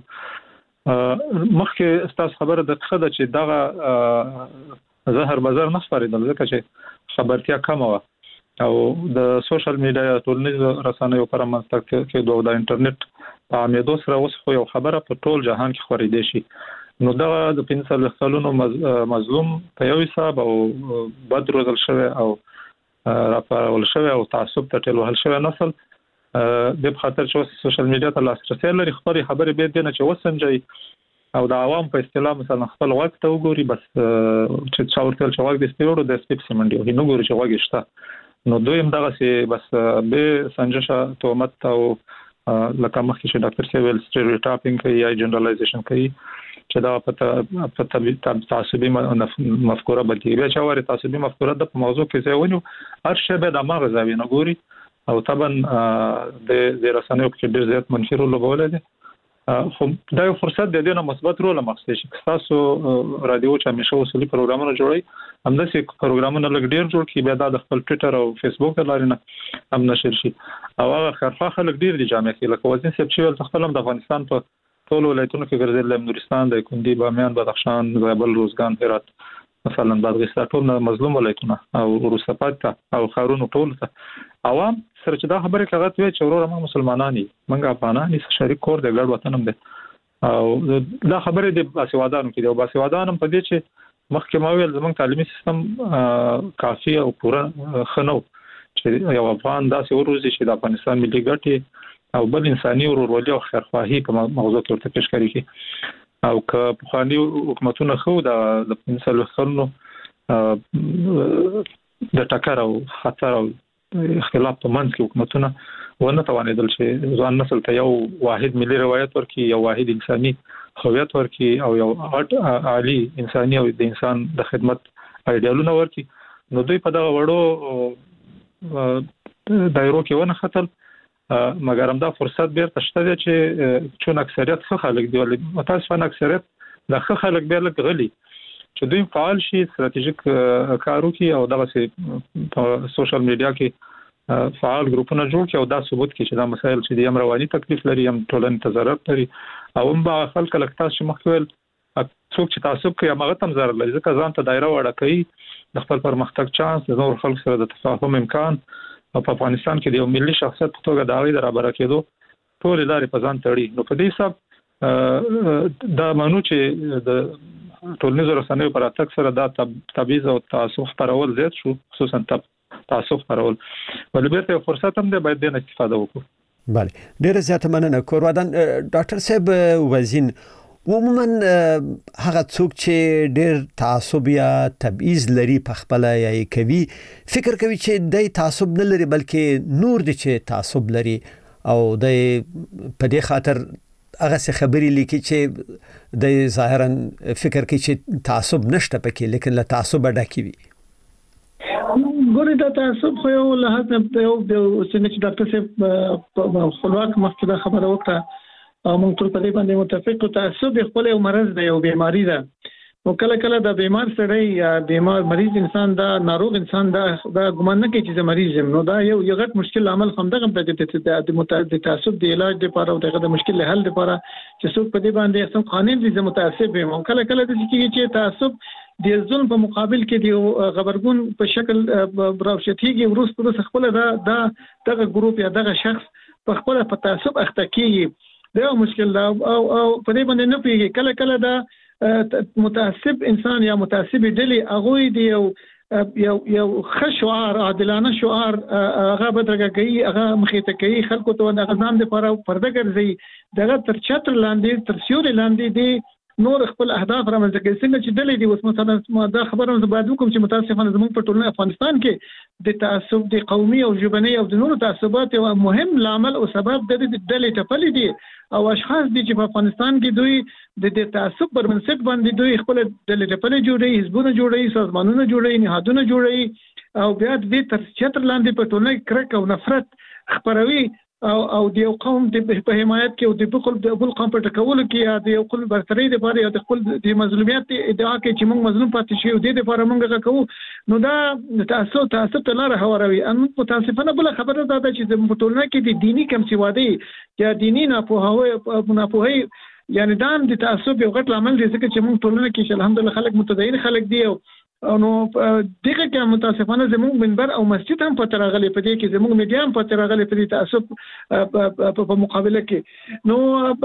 مخکې تاسو خبره د خده چې دغه زهر بازار نه خبرېدل ځکه چې خبرتیا کم و او د سوشل میډیا ټولنیز رسنیو پر منځ کې د انټرنیټ په عامېدو سره اوس خو یو خبره په ټول جهان کې خورېدې شي نو دا د 15 کلونو مظلوم په یو حساب او بد روزل شوی او راپارول شوی او تعصب ته ټول وهل شوی نسل د خاطر چې سوشل میډیا ته لاسرسي لري خبرې به دي نه چې وسنجي او د عوام په اصطلاح مثلا خپل وخت ته وګوري بس چې څاورتل چې وخت د سپیورو د سپیپ سیمنډي هی نو ګوري چې وګی شته نو دویم دغه سي بس به سنجشه تومت او لکه مخکې چې ډاکټر سیویل سټیریوټایپینګ کوي یا جنرالایزیشن کوي چې دا په تعصبي مفکوره بدلی بیا چې واره تعصبي مفکوره د موضوع کې ځای ونیو هر شی به د مغز زاویه نه ګوري او طبعا د رسنیو کې ډېر زیات منفي رول لوبولی دی خو دا یو فرصت دی د مثبت رول مخصوص شي تاسو رادیو چې همیشه اصلي پروګرامونه جوړي همداسې پروګرامونه لګ ډیر جوړ کی بیا د خپل ټوئیټر او فیسبوک لاري نه هم نشر شي او هغه خرخه خلک ډیر دي جامع کې لکه وزن سپ چې خپل د افغانستان په ټول ولایتونو کې ګرځېدل نورستان د کندي بامیان بدخشان زابل روزګان هرات مثلا بادغیس ټول مظلوم ولایتونه او روسپات او خارونو ټول ته عوام سره چې دا خبره کاغت وی چې ورور موږ مسلمانانی موږ افغانانی شریک کور د ګډ وطن هم دي او دا خبره د باسوادانو کې د باسوادانو په دې چې مخکې ما ویل زموږ تعلیمي سیستم کافي او پوره خنو چې یو افغان داسې وروزي چې د افغانستان ملي ګټې او بل انساني ورورولي او خیرخواهي په موضوع کې ورته پیشکاري کوي او که په خواني حکومتونه خو د پنځه خلنو د ټکر او خطر او اختلاف په منځ کې حکومتونه ونه توانېدل چې ځوان نسل ته یو واحد ملي روایت ورکړي یو واحد انساني هویت ورکړي او یو عالی انساني او د انسان د خدمت ایډیالونه ورکړي نو دوی په دغه وړو دایرو کې ونه خطر مګر هم دا فرصت بیرته شته چې چون اکثریت ښه خلک دی ولې متاسفانه اکثریت د ښه خلک به لږ غلي چې دوی فعال شي ستراتیژیک کار وکړي او دغه په سوشل میډیا کې فعال ګروپونه جوړ کړي او دا ثبوت کړي چې دا مسایل چې د امرواني تکلیف لري هم ټولنې ته ضرر لري او هم با خلک لکه چې مخکول څوک چې تعصب کوي هغه تم ضرر لري ځکه ځان ته دایره وړه کوي د خپل پرمختګ چانس د نور خلک سره د تفاهم امکان او په افغانستان کې د یو ملي شخصیت په توګه د هغې د رابطه کېدو ټول لارې په ځان تړي نو په دې حساب دا مانو چې د ټولنیزو رسنیو پر اتک سره دا تبعیض او تعصب خپرول زیات شو خصوصا تعصب خپرول ولې به فرصت هم ده باید د استفاده وکړو بله ډیره زیاته مننه کورودان ډاکټر صاحب وزین عموما هغه څوک چې ډېر تعصب یا تبعیض لري په خپل یا کوي فکر کوي چې د تعصب نه لري بلکې نور د چې تعصب لري او د په دې خاطر هغه څه خبري لیکي چې د ظاهرا فکر کوي چې تعصب نشته پکې لیکن له تعصب ډکې وي ګورې دا تعصب خو یو له هڅه یو چې ډاکټر صاحب په خپلواک مخکې خبره وکړه موږ ټول په دې باندې متفق او تعصب خپل یو مرض دی یو بیماری ده نو کله کله دا بیمار سړی یا بیمار مریض انسان دا ناروغ انسان دا ګمان نه کوي چې مریض یم نو دا یو غټ مشکل عمل هم دغه د تعصب د علاج لپاره او دغه مشکل حل لپاره چې څوک په دې باندې څنګه قانون دي متعصب یم کله کله د چې تعصب د ظلم په مقابل کې دی غبرګون په شکل براوشتيږي ورس خپل دا دغه ګروپ یا دغه شخص په خپل په تعصب اخته کیږي دا مشکل دا او په دې باندې نه پیږي کله کله دا متعصب انسان یا متعصب ډلې هغه دی یو خشوار عادلانه شعار هغه بدرګه کوي هغه مخېته کوي خلکو ته د غزان لپاره پرده ګرځي دغه تر چتر لاندې تر سیوري لاندې دی نور خپل اهداف رامنځته کوي څنګه چې ډلې دي اوس مثلا دا خبره زه باید وکم چې متاسفانه زموږ په ټولنه افغانستان کې د تعصب د قومي او ژبني او د نورو تعصبات یو مهم عامل او سبب د ډلې ټپلې دي او اشخاص دي چې په افغانستان کې دوی د تعصب پر بنسټ باندې دوی خپل ډلې ټپلې جوړي حزبونه جوړي سازمانونه جوړي نهادونه جوړي او بیا د تر چتر لاندې په ټولنه کې کرک او نفرت خپروي او د یو قوم په حمایت کې او د بل قوم په ټکولو کې یا د یو خپل برتري لپاره یا د خپل د مظلومیت ادعا کوي چې موږ مظلوم پاتې شو د دې لپاره موږ کوو نو دا تعصب ته لار هواروي ان متاسفانه بل خبره ده چې په ټولنه کې د دینی کمسیوادي یا دینی ناپوهي یعنی دا د تعصب یو غټ عمل دی چې موږ ټولنه کې الحمدلله خلک متدین خلک دي نو دغه کې متاسفانه زموږ منبر او مسجد هم په ترغلې په دې کې زموږ میډیا هم په ترغلې په دې تعصب په مقابله کې نو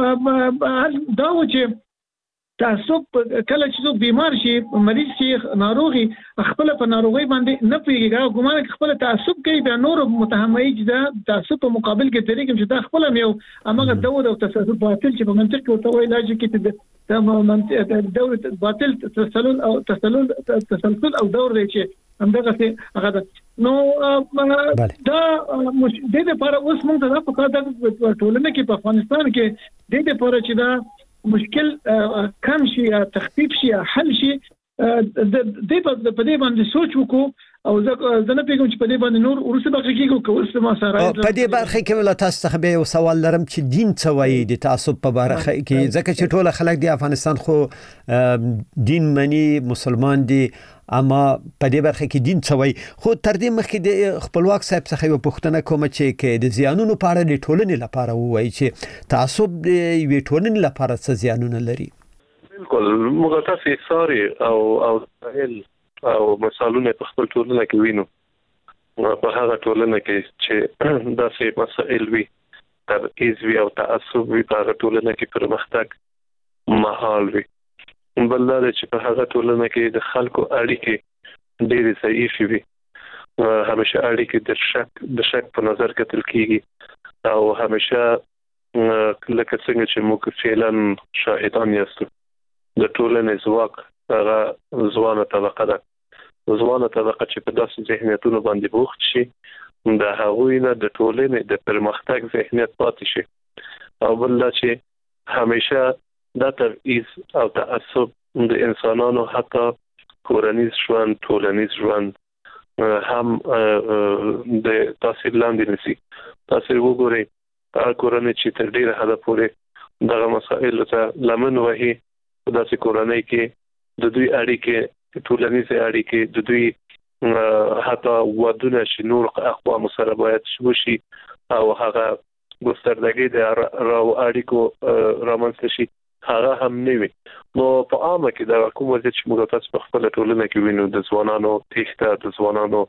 دا و چې تعصب کله چې بیمار شي مریض شي ناروغي خپل په ناروغي باندې نه پیږي ګومان خپل تعصب کوي بیا نور متهمي چې دا تعصب په مقابل کې طریقې چې دا خپل یو امغه دور او تسلسل باطل چې په منطق کې ورته وایي لاجیک کې د دولت باطل تسلسل او دور دی چې همدغه څه هغه نو دا د دې لپاره اوس موږ ته په کار د ټولنې کې په افغانستان کې د دې لپاره چې دا مشکل کم شي یا تخفیف شي یا حل شي د په دې باندې سوچ وکړو او زه نه پیګم چې په دې باندې نور ورسره بقې کېږو کوم ما سره په دې برخه کې ولا تاسو ته به یو سوال لرم چې دین څه وایي د تعصب په برخه کې ځکه چې ټول خلک د افغانستان خو دین مني مسلمان دي اما په دې برخه کې دین څه وایي خو تر دې مخکې د خپلواک صاحب څخه یو پوښتنه کوم چې د زیانونو په اړه د ټولنې لپاره وایي چې تعصب د یوې ټولنې لپاره څه زیانونه لري بالکل موږ تاسو ساري او مثالونه په خپل ټولنه کې وینو په هغه ټولنه کې چې داسې مسائل وي تبعیض وي او تعصب وي په هغه ټولنه کې پرمختګ محال وي بل دا چې په هغه ټولنه کې د خلکو اړیکې ډېرې ضعیفې وي همیشه اړیکې د شک په نظر کتل کېږي او همیشه لکه څنګه چې موږ فعلا شاهدان یاستو د ټولنې ځواک هغه ځوانه طبقه ده ځوانه طبقه چې په داسې ذهنیتونو باندې بوخت شي د هغوی نه د ټولنې د پرمختګ ذهنیت پاتې شي او بل دا چې همیشه دا تبعیض او تعصب د انسانانو حتی کورنیز ژوند ټولنیز ژوند هم د تاثیر لاندې نشي تاثیر وګورئ هغه کورنۍ چې تر ډیره حده پورې دغه مسایل ته لمن وهي په داسې کورنۍ کې د دوی اړیکې ټولنیزه اړیکې د دوی حتی ودونه چې نور اقوام سره باید وشي او هغه ګستردګي د اړیکو رامنځته شي هغه هم نه وي. نو په عامه کې د کوم وضعیت چې موږ تاسو په خپل ټولنه کې وینو د ځوانانو تېښته د ځوانانو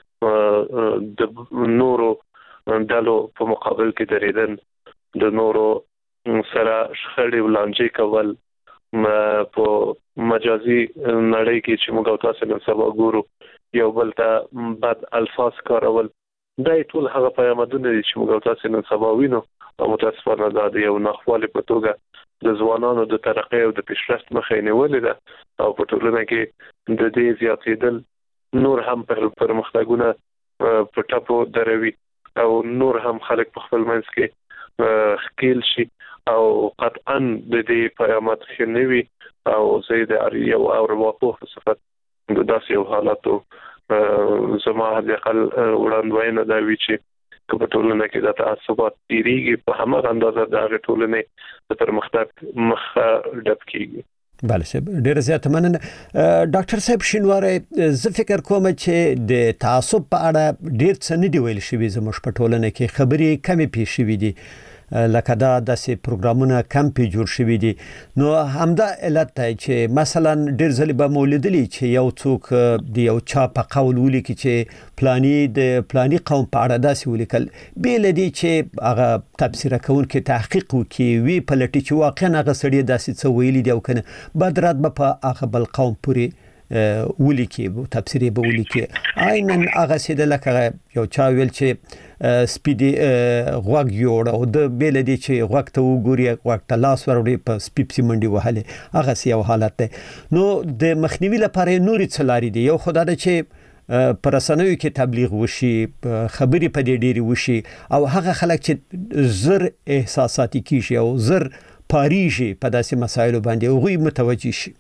د نورو ډلو په مقابل کې درېدل د نورو سره شخړې ولانجې کول په مجازي نړۍ کې چې موږ تاسو نن سبا ګورو یو بل ته بد الفاظ کارول دا ټول هغه پیغامونه دي چې موږ تاسو نن سبا وینو او متاسفانه دا د یو ناخوالي په توګه د ځوانانو د ترقۍ او د پیشرفت مخه نیولې ده او په ټولنه کې د دې زیاتېدل نور هم پرمختګونه په ټاپو دروي او نور هم خلک په خپل منځ کې خکېل شي او قطعا د دې پیغامات خنوي او زید اړ یو او واقع صفت د داسې یو حالاتو زما د اقل وړاندوینه دا وی چې په ټولنه کې د تعصبات ډیریږي په همغه اندازه د ټولنې د پرمختګ مخه ډب کیږي. بله صاحب ډیر زیات مننه. ډاکټر صاحب شینواری زه فکر کوم چې د تعصب په اړه ډیر څه نه دی ویل شوی زموږ په ټولنه کې خبرې کمې پیښ شوې دي لکه دا داسې پروګرامونه کم پی جوړ شوي دي. نو همدا علت دی چې مثلا ډیر ځلې به مو لیدلي چې یو څوک د یو چا په قول ولیکي چې پلاني قوم په اړه داسې ولیکل بې له دې چې هغه تبصره کوونکی تحقیق وکړي وی پلټي چې واقعا هغه سړی داسې څه ویلي دی او کنه بعد رات به په هغه بل قوم پورې ولیکي تفسیر به ولیکي عیناً هغه سیده لکه یو چا ویل چې سپیدي غوږ جوړ او د بیل دي چې غوږ ته وګوري غوږ ته لاس وروړي په سپیپسي منډي وهله هغه سی یو حالت ده. نو د مخنیوي لپاره نوري څلاري دي. یو خدای د چې پر رسنیو کې تبلیغ وشي خبري په دې ډيري وشي او هغه خلک چې زر احساساتي کیږي او زر پاریږي په داسې مسایلو باندې او غوي متوجي شي.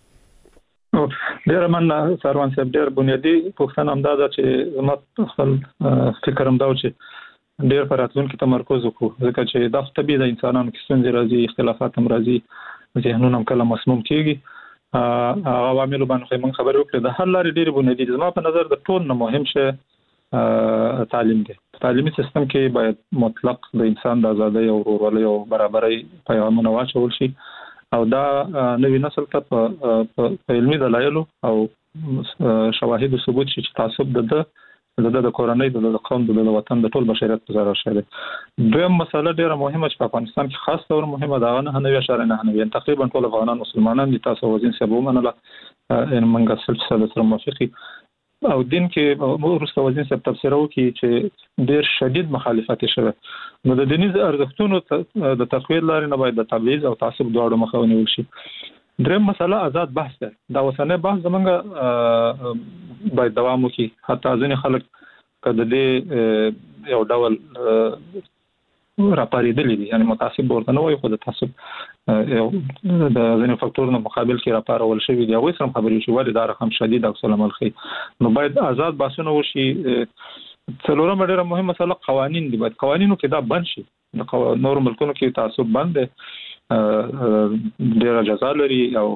ډیر مننه سروان صاحب. ډیر بنیادی پوښتنه هم دا ده چې زما خپل فکر هم دا و چې ډیر پر راتلونکي تمرکز وکړو ځکه چې دا طبیعي د انسانانو کې ستونزې راځي اختلافات هم راځي ذهنونه هم کله مسموم کیږي عوامل باندې موږ خبرې وکړو. د حل لارې ډیر بنیادی زما په نظر د ټول نه مهم شی تعلیم دی. تعلیمي سیستم کې باید مطلق د انسان د ازادۍ او ورورولۍ او برابرۍ پیغامونه واچول شي او دا نوی نسل ته په علمي دلایلو او شواهد او ثبوت چې تعصب د کورنۍ د قوم د وطن د ټول بشریت په ضرر شوی. دویم مسله ډیره مهمه چې په افغانستان کې خاص تور مهمه ده نه 9.9 تقریبا ټول افغانان مسلمانان دي. تاسو وزین سبو منله ان منګه سره موافقي او دین کې ورسته وزین سب تفسیر وکي چې ډیر شدید مخالفت شوه. نو د دیني ارزښتونو د تقویت لارې نه باید د تبعیض او تعصب دواړو مخه ونیول شي. دریم مسله آزاد بحث ده. دا اوسنۍ بحث زمونږ باید دوام وکړي. حتی ځینې خلک کله دې یو ډول راپاریدلی دي یعنی متعصب ورته نه وایي خو د تعصب یو د ځینې فاکتورونو مقابل کې راپارول شوی دی. هغوی سره خبرې شي ولې دا رقم شدید عکس العمل ښيي. نو باید آزاد بحثونه وشي. څلورم ډیره مهمه مسله قوانین دي. باید قوانینو کې دا بند شي. د نور ملکونو کې تعصب بند دی ډیره جزا لري او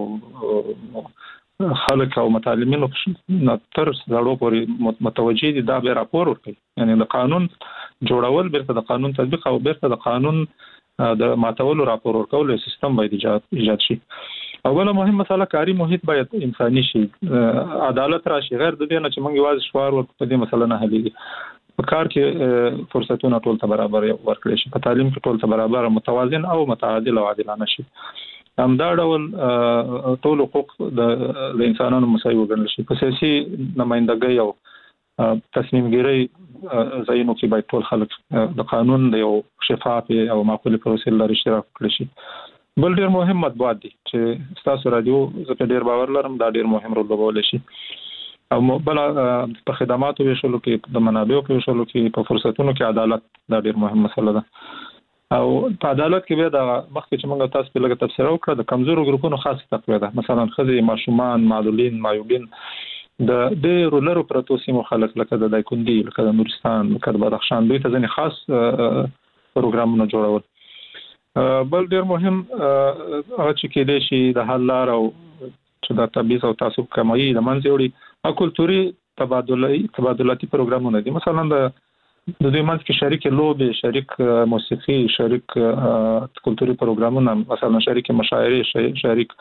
خلک او متعلمینو تر زړو پورې متوجي دي دا به راپور ورکړي. یعنی د قانون جوړول بیرته د قانون تطبیق او بیرته د قانون د ماتولو راپور ورکول سیستم باید ایجاد شي. اوله مهم مسله کاری محیط باید انساني شي. عدالت راشي. غیر د دې نه چې موږ یوازې شوار ورکړو په دې مسله نه حلېږي. په کار کې فرصتونه ټول ته برابر ورکړي شي. په تعلیم کې ټول ته برابر متوازن او متعادل او عادلانه شي. همدا ډول ټول حقوق د انسانانو مساوي وګڼل شي. په سیاسي نمائندګۍ او تصمیم ګیرۍ ځایونو کې باید ټول خلک د قانون د یو شفاف او معقول پروسې لري اشتراک وکړي شي. بل ډیر مهم مطبوعات دي چې تاسو رادیو زه ډیر باور لرم دا ډیر مهم رول لوبولی شي. او بل په خدماتو ویشلو کې د منابعو په ویشلو کې په فرصتونو کې عدالت دا ډیر مهم مسله ده. او په عدالت کې به د مخکې چې موږ تاسو په لګه تفسیر وکړه د کمزورو ګروپونو خاصه تقویه ده. مثلا ښځې، ماشومان، معلولین، معیوبین د ډېرو لرو پرتو سیمو خلک لکه د دایکنډي، لکه د نورستان، لکه د بدخشان دوی ته ځینې خاص پروګرامونه جوړول. بل ډېر مهم هغه چې کېدای شي د حل لار او چې چې د تبعیض او تعصب کموي د منځ وړي او کلتوري تبادلاتي پروګرامونه دي. مثلا د دوی منځ کې شریک لوبې، شریک موسیقي، شریک کلتوري پروګرامونه، مثلا شریک مشاعرې، شریک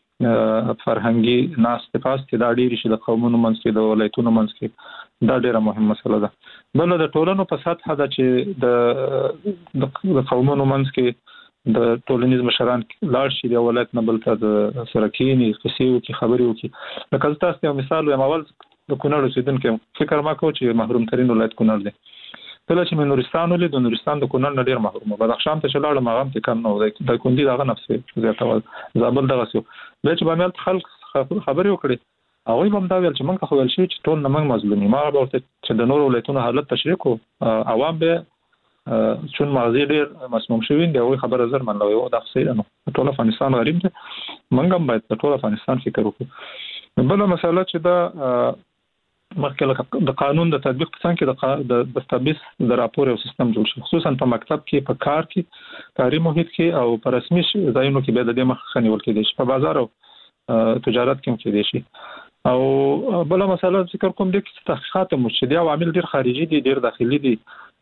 فرهنګي ناست پاست دا ډېر شي د قومونو منځ کې د ولایتونو منځ کې دا ډېره مهمه مسله ده. بل د ټولنو په سطح ده چې د قومونو منځ کې د ټولنیز مشران لاړ شي د ولایت نه بل ته د سرکینی قصې وکړي، خبرې وکړي. لکه تاسو یو مثال وایم، اول د کونړ اوسیدونکو فکر ما کو چې محروم ترين ولایت کونړ دی. کله چې نورستان ولید، د نورستان د کونړ نه ډیر محروم، بدخشان ته چلاړم هغه ته کم نه و، د کندي دغه نفس زیاته زابل دغه سو به چې باندې خلک خبرې وکړي. هغه هم دا ویل چې موږ خو ول شي چې ټول نه موږ مظلومي، ما ورته چې د نور ولایتونو حالت تشریح کو عوام به چون ماضي ډیر مسموم شوی دی، هغه خبره زر منلوي او د خسیر نو ټول افغانستان غریب دی، موږ هم باید ټول افغانستان فکر وکړو. بل مسله چې دا مخکې د قانون د تطبیق په څنګه کې د تبعیض د راپور او سیستم جوړ شي، خصوصا په مکتب کې، په کار کې، کاري محیط کې او په رسمي ځایونو کې به د دې مخه نیول کېدي شي، په بازار او تجارت کې هم کېدي شي. او بل مسله ذکر کوم د تحقیقات مرشدي عوامل ډیر خارجي دي، ډیر داخلي دي.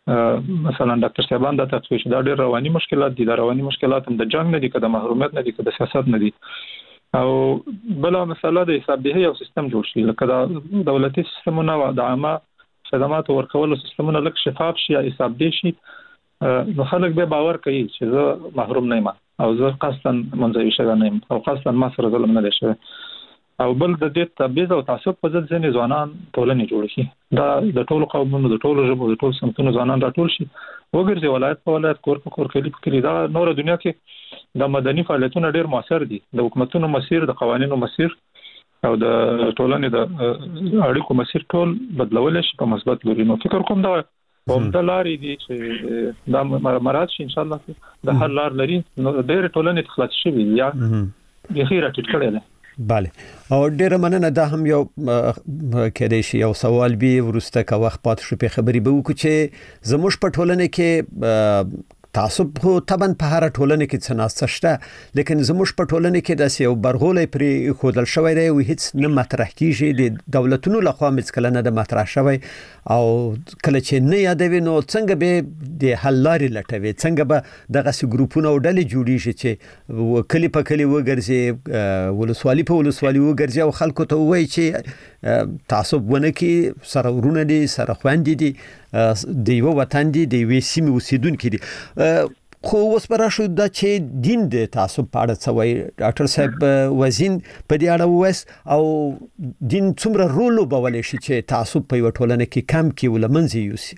مثلا ډاکټر صاحبان دا تفصیل دا ډیر رواني مشکلات دي، د رواني مشکلات هم د جنگ نه دي، کده محرومیت نه دي، کده سیاست نه دي. او بل مسله د حسابدهي او سیستم جوړ شي، لکه د دولتي سیستمونو او د عامه خدماتو ورکولو سیستمونه لکه شفاف شي، حسابدهي شي، نو خلک به باور کوي چې زه محروم نه یم او زه قصداً منځوي شوی نه یم او قصداً ما سره ظلم نه دی شوی. او بل د دې تبعیض او تعصب په ضد ځینې ځوانان ټولنې جوړ شي، دا د ټولو قومونو، د ټولو ژبو، د ټولو صنفونو ځوانان راټول شي، وګرځي ولایت په ولایت، کور په کور، کلی په کلی. دا نور دنیا کې د مدني فعالیتونو ډیر موثر دي، د حکومتونو مسیر، د قوانینو مسیر او د ټولنې د اړیکو مسیر ټول بدلول شي په مثبت لوري. نو فکر کوم دا د لارې دي چې دا مراد شي ان شاء الله د هر لار لري. نو ډیر ټولنې تخلص شي یا بخیره ټټ کړي ده. بله، او ډیره مننه. دا هم یو کېدای شي یو سوال به ورسته کا وخت پات شو په خبري به وکړو چې زموږ په ټولنه کې تعصب خو طبعا په هر ټولنه کې څناسته شته، لیکن زموږ په ټولنه کې داسې یو برغولې پرې خودل شوی دی او هیڅ نه مطرح کیږي، د دولتونو لخوا مڅکل نه د مطرح شوی. او کله چې نه یادوي نو څنګه به د حل لارې لټوي، څنګه به دغه سي ګروپونه او ډلې جوړیږي چې کلی په کلی وګرځي، ولسوالي په ولسوالي وګرځي او خلکو ته وایي چې تعصب ونه کې سره ورونه دي، سره خويندې دي، د یو وطن دي، د یو سیمې اوسیدونکو دي. خو اوس پر شو د چې دین د تعصب په اړه څه وایي ډاکټر صاحب وزین په دې اړه وایي، او دین څومره رول وبولې شي چې تعصب په یو ټولنه کې کم کې ولمنځي یوسي؟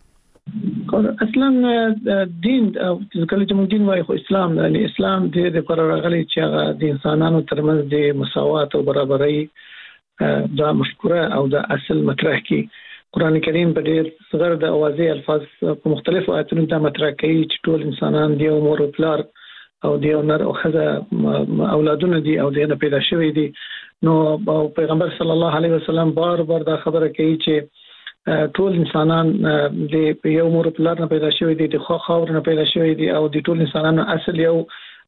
اصلا دین کله چې موږ دین وایو خو اسلام، یعنی اسلام د پر راغلي چې د انسانانو ترمنځ د مساوات او برابرۍ دا مشکوره او د اصل مطرح کی. قرآن کریم په ډېر صغر د اوازې الفاظ په مختلفو آیاتونو ته مطرح کوي چې ټول انسانان دی او مور او پلار او دی نر او ښځه اولادونه دي او دی نه پیدا شوی دي. نو پیغمبر صلی الله علیه وسلم بار دا خبره کوي چې ټول انسانان د یو مور او پلار نه پیدا شوی دي، د خاور نه پیدا شوی دي او د ټول انسانانو اصل یو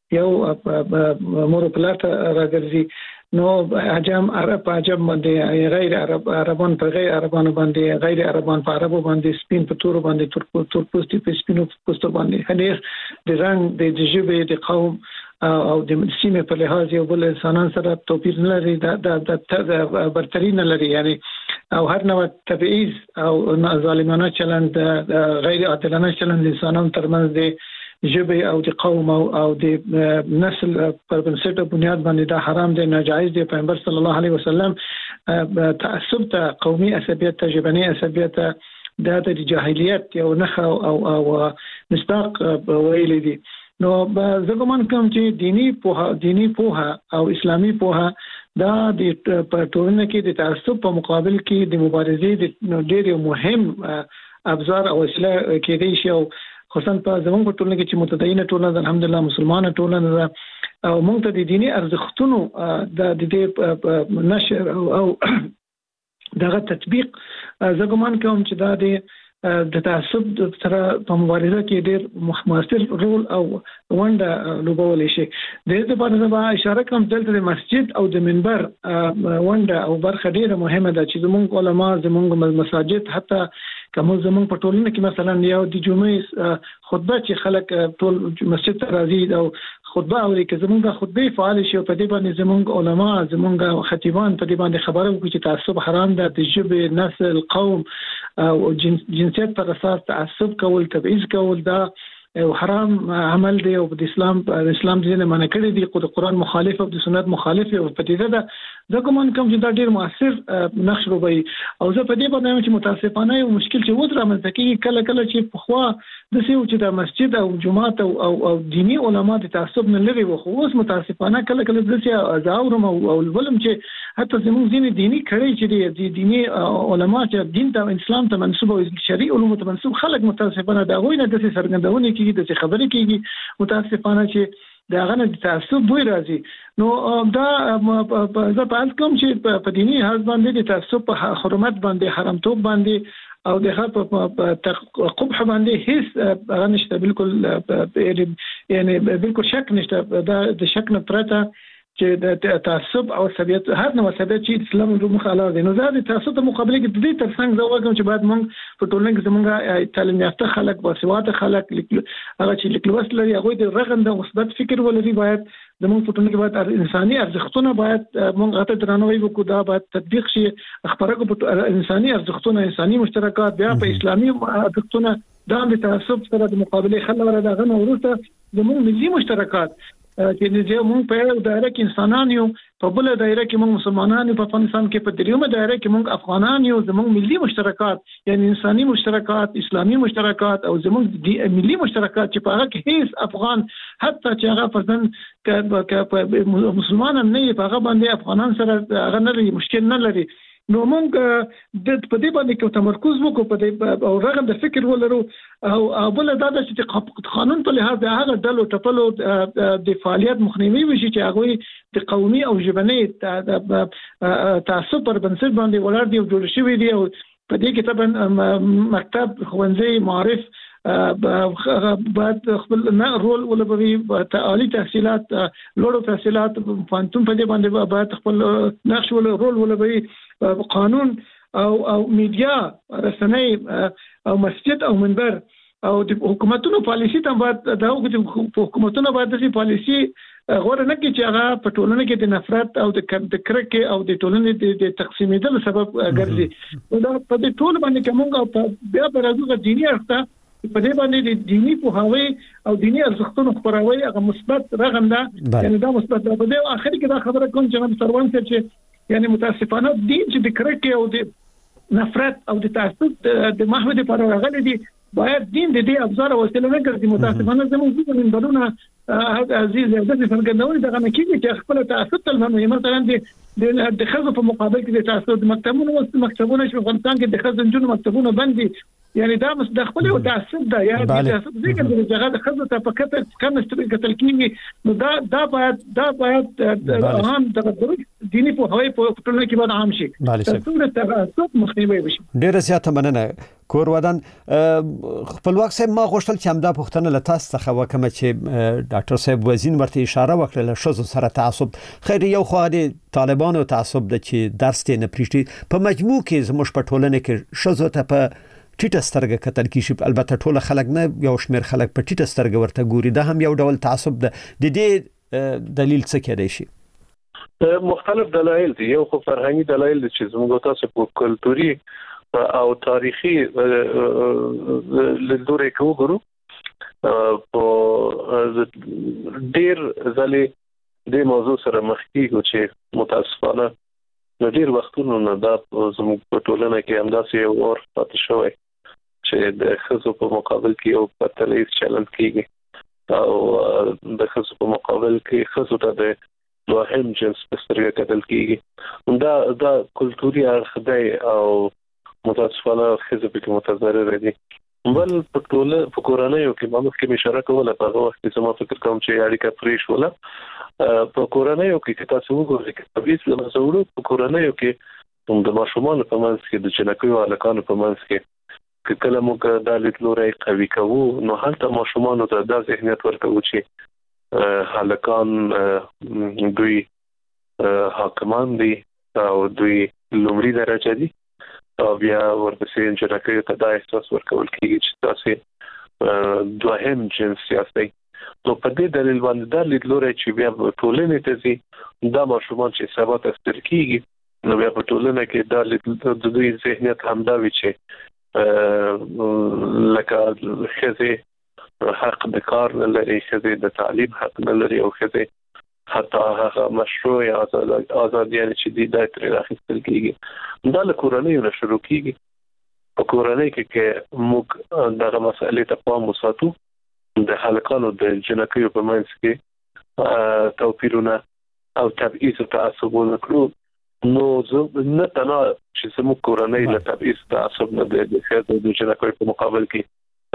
مور او پلار ته راګرځي. نو عجم عرب عجم باندې غیر عربان په غیر عربانو باندې، غیر عربان په عربو باندې، سپین په تور باندې، تور پوستي په سپینو پوستو باندې، هنيخ د رنگ د ژبې د قوم او د سیمې په لحاظ یو بل انسانان سره توپیر نه لري، د برتری نه لري، یعنی او هر نوع تبعیض او ظالمانه چلند، غیر عادلانه چلند انسانانو ترمنځ د ژبه او د قوم او د نسل پر بنسټ بنیاد باندې دا حرام دی، ناجایز دی. پیغمبر صلی الله علیه وسلم تعصب ته، قومي عصبیت ته، ژبني عصبیت ته د جاهلیت یو نښه او مصداق ویل دي. نو زه ګمان کوم چې دینی پوهه او اسلامي پوهه دا د ټولنې کې د تعصب په مقابل کې د مبارزې د ډېر مهم ابزار او وسیله کېدای شي، او خصوصا په زموږ په ټولنه کې چې متدینه ټولنه ده، الحمدلله مسلمانه ټولنه ده، او موږ ته د دینی ارزښتونو د دې نشر او دغه تطبیق زه ګمان کوم چې دا د د تعصب سره په مبارزه کې ډېر مؤثر رول او ونډه لوبولی شي. د دې لپاره زما اشاره کوم دلته د مسجد او د منبر ونډه او برخه ډېره مهمه ده چې زموږ علما زموږ مساجد حتی کوم زموږ په ټولنه کې مثلا یو د جمعې خطبه چې خلک ټول مسجد ته راځي او خطبه اوري کې زموږ د خطبه فعال شي په دې باندې زموږ علما زموږ خطیبان په دې باندې خبره وکړي چې تعصب حرام ده، د ژبې، نسل، قوم او جنسیت پر اساس تعصب کول، تبعیض کول دا او حرام عمل دی او د اسلام دین منع کړی دی، د قرآن مخالف او د سنت مخالف او په دې ده زه کوم چې دا ډیر مؤثر نقش روبي او زه په دې باندې چې متاسفانه یو مشکل چې وځره منځ کې کله چې په خوا د سیو چې د مسجد او جماعت او دینی علما د تعصب نه لري وو، خو اوس متاسفانه کله د سیو ازاورم او ولم چې حتی زموږ ځینې دینی کړي چې د دینی علما چې دین ته اسلام ته منسوب او شرعي علوم ته منسوب خلک متاسفانه دا غوښنه د سرګندونه کې د خبرې کېږي متاسفانه چې دا غنه د تعصب دوی راځي. نو دا زه په اړه کوم چې په دینی حال باندې د تعصب په حرمت باندې حرامتوب باندې او د خاطر قبح باندې هیڅ هغه نشته، بالکل یعنی بالکل شک نشته دا د شک نه پرته چې د تعصب او عصبیت هر نوع عصبیت چې اسلام د مخالفت دی. نو دا د تعصب په مقابله کې د دې ترڅنګ زه وایم چې باید موږ په ټولنه کې زموږ تعلیم یافته خلک باسواده خلک هغه چې لیکلوست لري هغه د رغنده مثبت فکر ولري، باید زموږ په ټولنه کې باید انساني ارزښتونه باید موږ ته درناوی وکړو، دا باید تطبیق شي. خبره په انساني ارزښتونه، انساني مشترکات، بیا په اسلامي ارزښتونه دا د تعصب سره د مقابله خل ولا دا غنه ورته زموږ ملي مشترکات چې موږ په یو دایره کې انسانان یو، په بل دایره کې موږ مسلمانان یو، په افغانستان کې په دریمه دایره کې موږ افغانان یو. زموږ ملي مشترکات یعنی انساني مشترکات، اسلامي مشترکات او زموږ ملي مشترکات چې په هغه کې هیڅ افغان حتی چې هغه فرضاً مسلمان نه وي په هغه باندې افغانان سره هغه نه لري، مشکل نه لري. نو موږ د په دې باندې کې تمرکز وکړو په دې او رغم د فکر ولرو او بل دا چې قانون په لحاظ د هغه ډلو ټپلو د فعالیت مخنیوي وشي چې هغه د قومي او ژبني تعصب پر بنسټ باندې ولاړ دي او جوړ شوی دی. او په دې کې طبعا مکتب، ښوونځي، معارف باید خپل رول ولوبوي، عالی تحصیلات، لوړو تحصیلات، پوهنتون په دې باندې باید خپل نقش رول ولوبوي، قانون او میډیا، رسنۍ او مسجد او منبر او د حکومتونو پالیسی ته باید دا حکومتونو باید د پالیسی غوړه نه کې چې هغه په ټولنه کې د نفرت او د کرکې او د ټولنې د تقسیمېدل سبب ګرځي. دا په دې ټول باندې کومه او بیا په راځو دینی اړخ په دې باندې د دینی پوهاوی او دینی ارزښتونو خبروي هغه مثبت رغنده، یعنی دا مثبت ده. په دې اخر کې دا خبره کوم چې سروان چې یعنی متاسفانه دین چې د کرکې او د نفرت او د تعصب د محو د پر راغلي دي، باید دین د دې ابزار او وسیله نه ګرځي. متاسفانه زموږ د منبرونه عزیز د څنګه دغه نه کیږي چې خپل تعصب تل هم مثلا د خزو په مقابل کې د تعصب مکتبونه چې په افغانستان کې د خزو جنونو مکتبونه بندي، یعنی دا مستخبل او تعصب ده، یا تعصب ذکر د جګړه د خزو ته په کتل کم قتل کیږي. نو دا باید عام د دینی په هوای په ټولنه کې باید عام شي، تاسو تعصب مخنیوي وشي. ډیره زیاته مننه کور ودان. خپلواک صاحب ما غوښتل چې همدا پوښتنه له تاسو څخه وکم چې ډاکټر صاحب وزین ورته اشاره وکړه شوزو سره تعصب خیر یو خو د طالبانو تعصب د چې درس ته نه پریشتي په مجموع کې زموږ په ټولنه کې شوزو ته په ټیټه سترګه کتل کیږي. البته ټول خلک نه، یو شمیر خلک په ټیټه سترګه ورته ګوري، دا هم یو ډول تعصب ده. د دې دلیل څه کېدای شي؟ مختلف دلایل دي. یو خو فرهنګي دلایل دي چې زموږ تاسو په کلتوري او تاریخي لیدلوري کې وګورو. په ډیر ځلې د موضوع سره مخ کیږو چې متاسفانه نو ډیر وختونو نه دا زموږ په ټولنه کې همداسې یو اور پاتې شوی چې د ښځو په مقابل کې یو پرتلیز چلند کیږي او د ښځو په مقابل کې ښځو ته د دوهم جنس په سترګه کتل کیږي. دا کلتوري اړخ دی او متاسفانه ښځې پکې متضرره دي. بل په ټوله په کورنیو کې مخکې اشاره کوله په هغه وخت کې زما فکر کوم چې اړیکه پرې شوله. په کورنیو کې تاسو وګورئ چې طبيعي مسوړو په کورنیو کې د ماشومان په منځ کې د جنکیو هلکانو په منځ کې کله موږ د لیدلوري قوي کوو نو هلته ماشومان ته د ذهنیت ورکوي چې هلکان دوی حاکمان دي او دوی لومړی درجه دي او بیا ورپسې انجنکیو ته دا احساس ورکول کیږي چې تاسو دوهم جنس یاستئ. نو په دې دلیل باندې دا لیدلوري چې بیا ټولنې ته ځي دا ماشومان چې سبا تفسیر کیږي نو بیا په ټولنه کې دا د دوی ذهنیت همدا وي چې لکه خزه حق د کار نه لري، خزه د تعلیم حق نه لري او خزه حتی هغه مشروع آزادیان چې دی د تر اخیستل کیږي. دا له کورنۍ نه شروع کیږي. په کورنۍ کې موږ دغه مسئلې ته پام وساتو، د هلکانو د جنکیو په منځ کې توپیرونه او تبعیض او تعصب ونکړو نو نه تنها چې زموږ کورنۍ له تبعیض تعصب نه د جنکیو په مقابل کې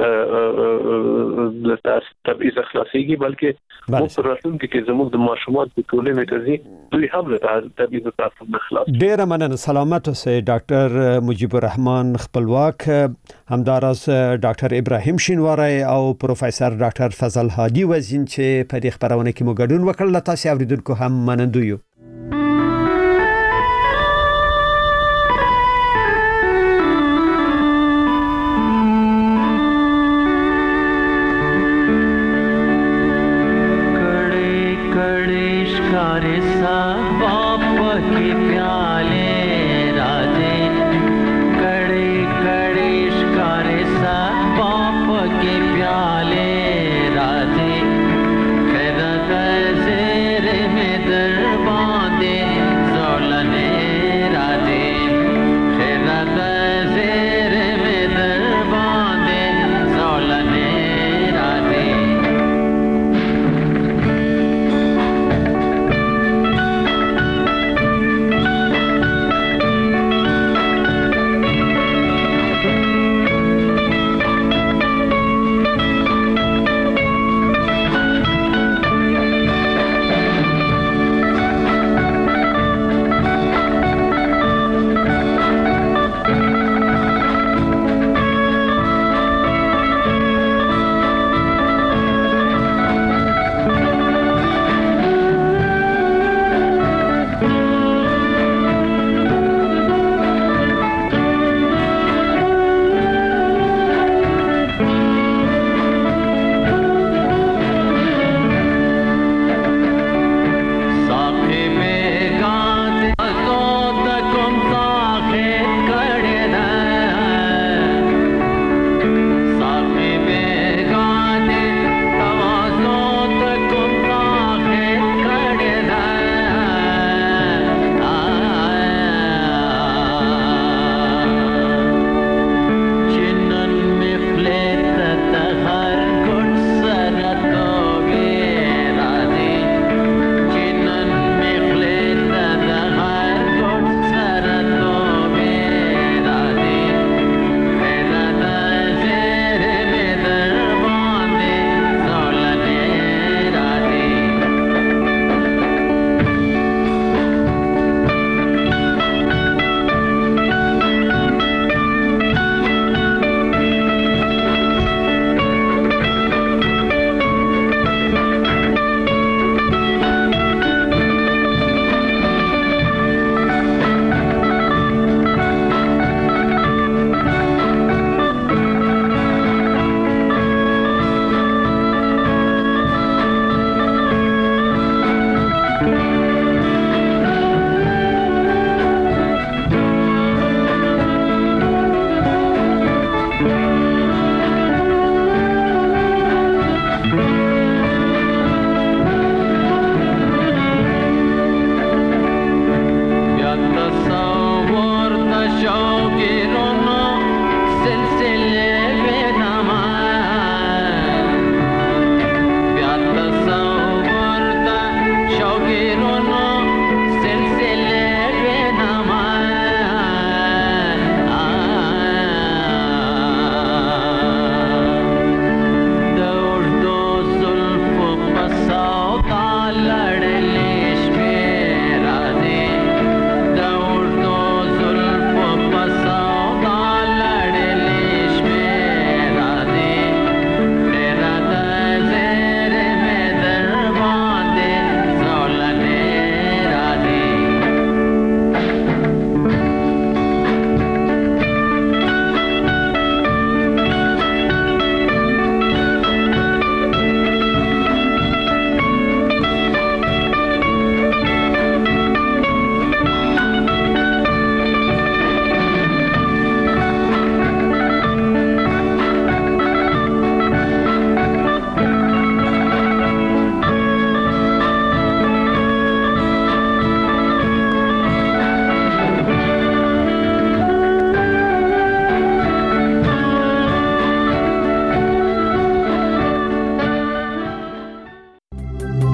د تبعیض خلاصيږي بلکې موږ راتلونکي کې زموږ د ماشومان په ټولنه کې ځي دوی هم له تبعیض تعصب نه خلاص. ډیر مننه. سلامت اوسئ ډاکټر مجيب الرحمن خپلواک، همداراز ډاکټر ابراهیم شینواری او پروفیسور ډاکټر فضل هادي وزین چې په دې خبرونه کې مو ګډون وکړل. تاسو اوریدونکو هم منندو یو. प्यार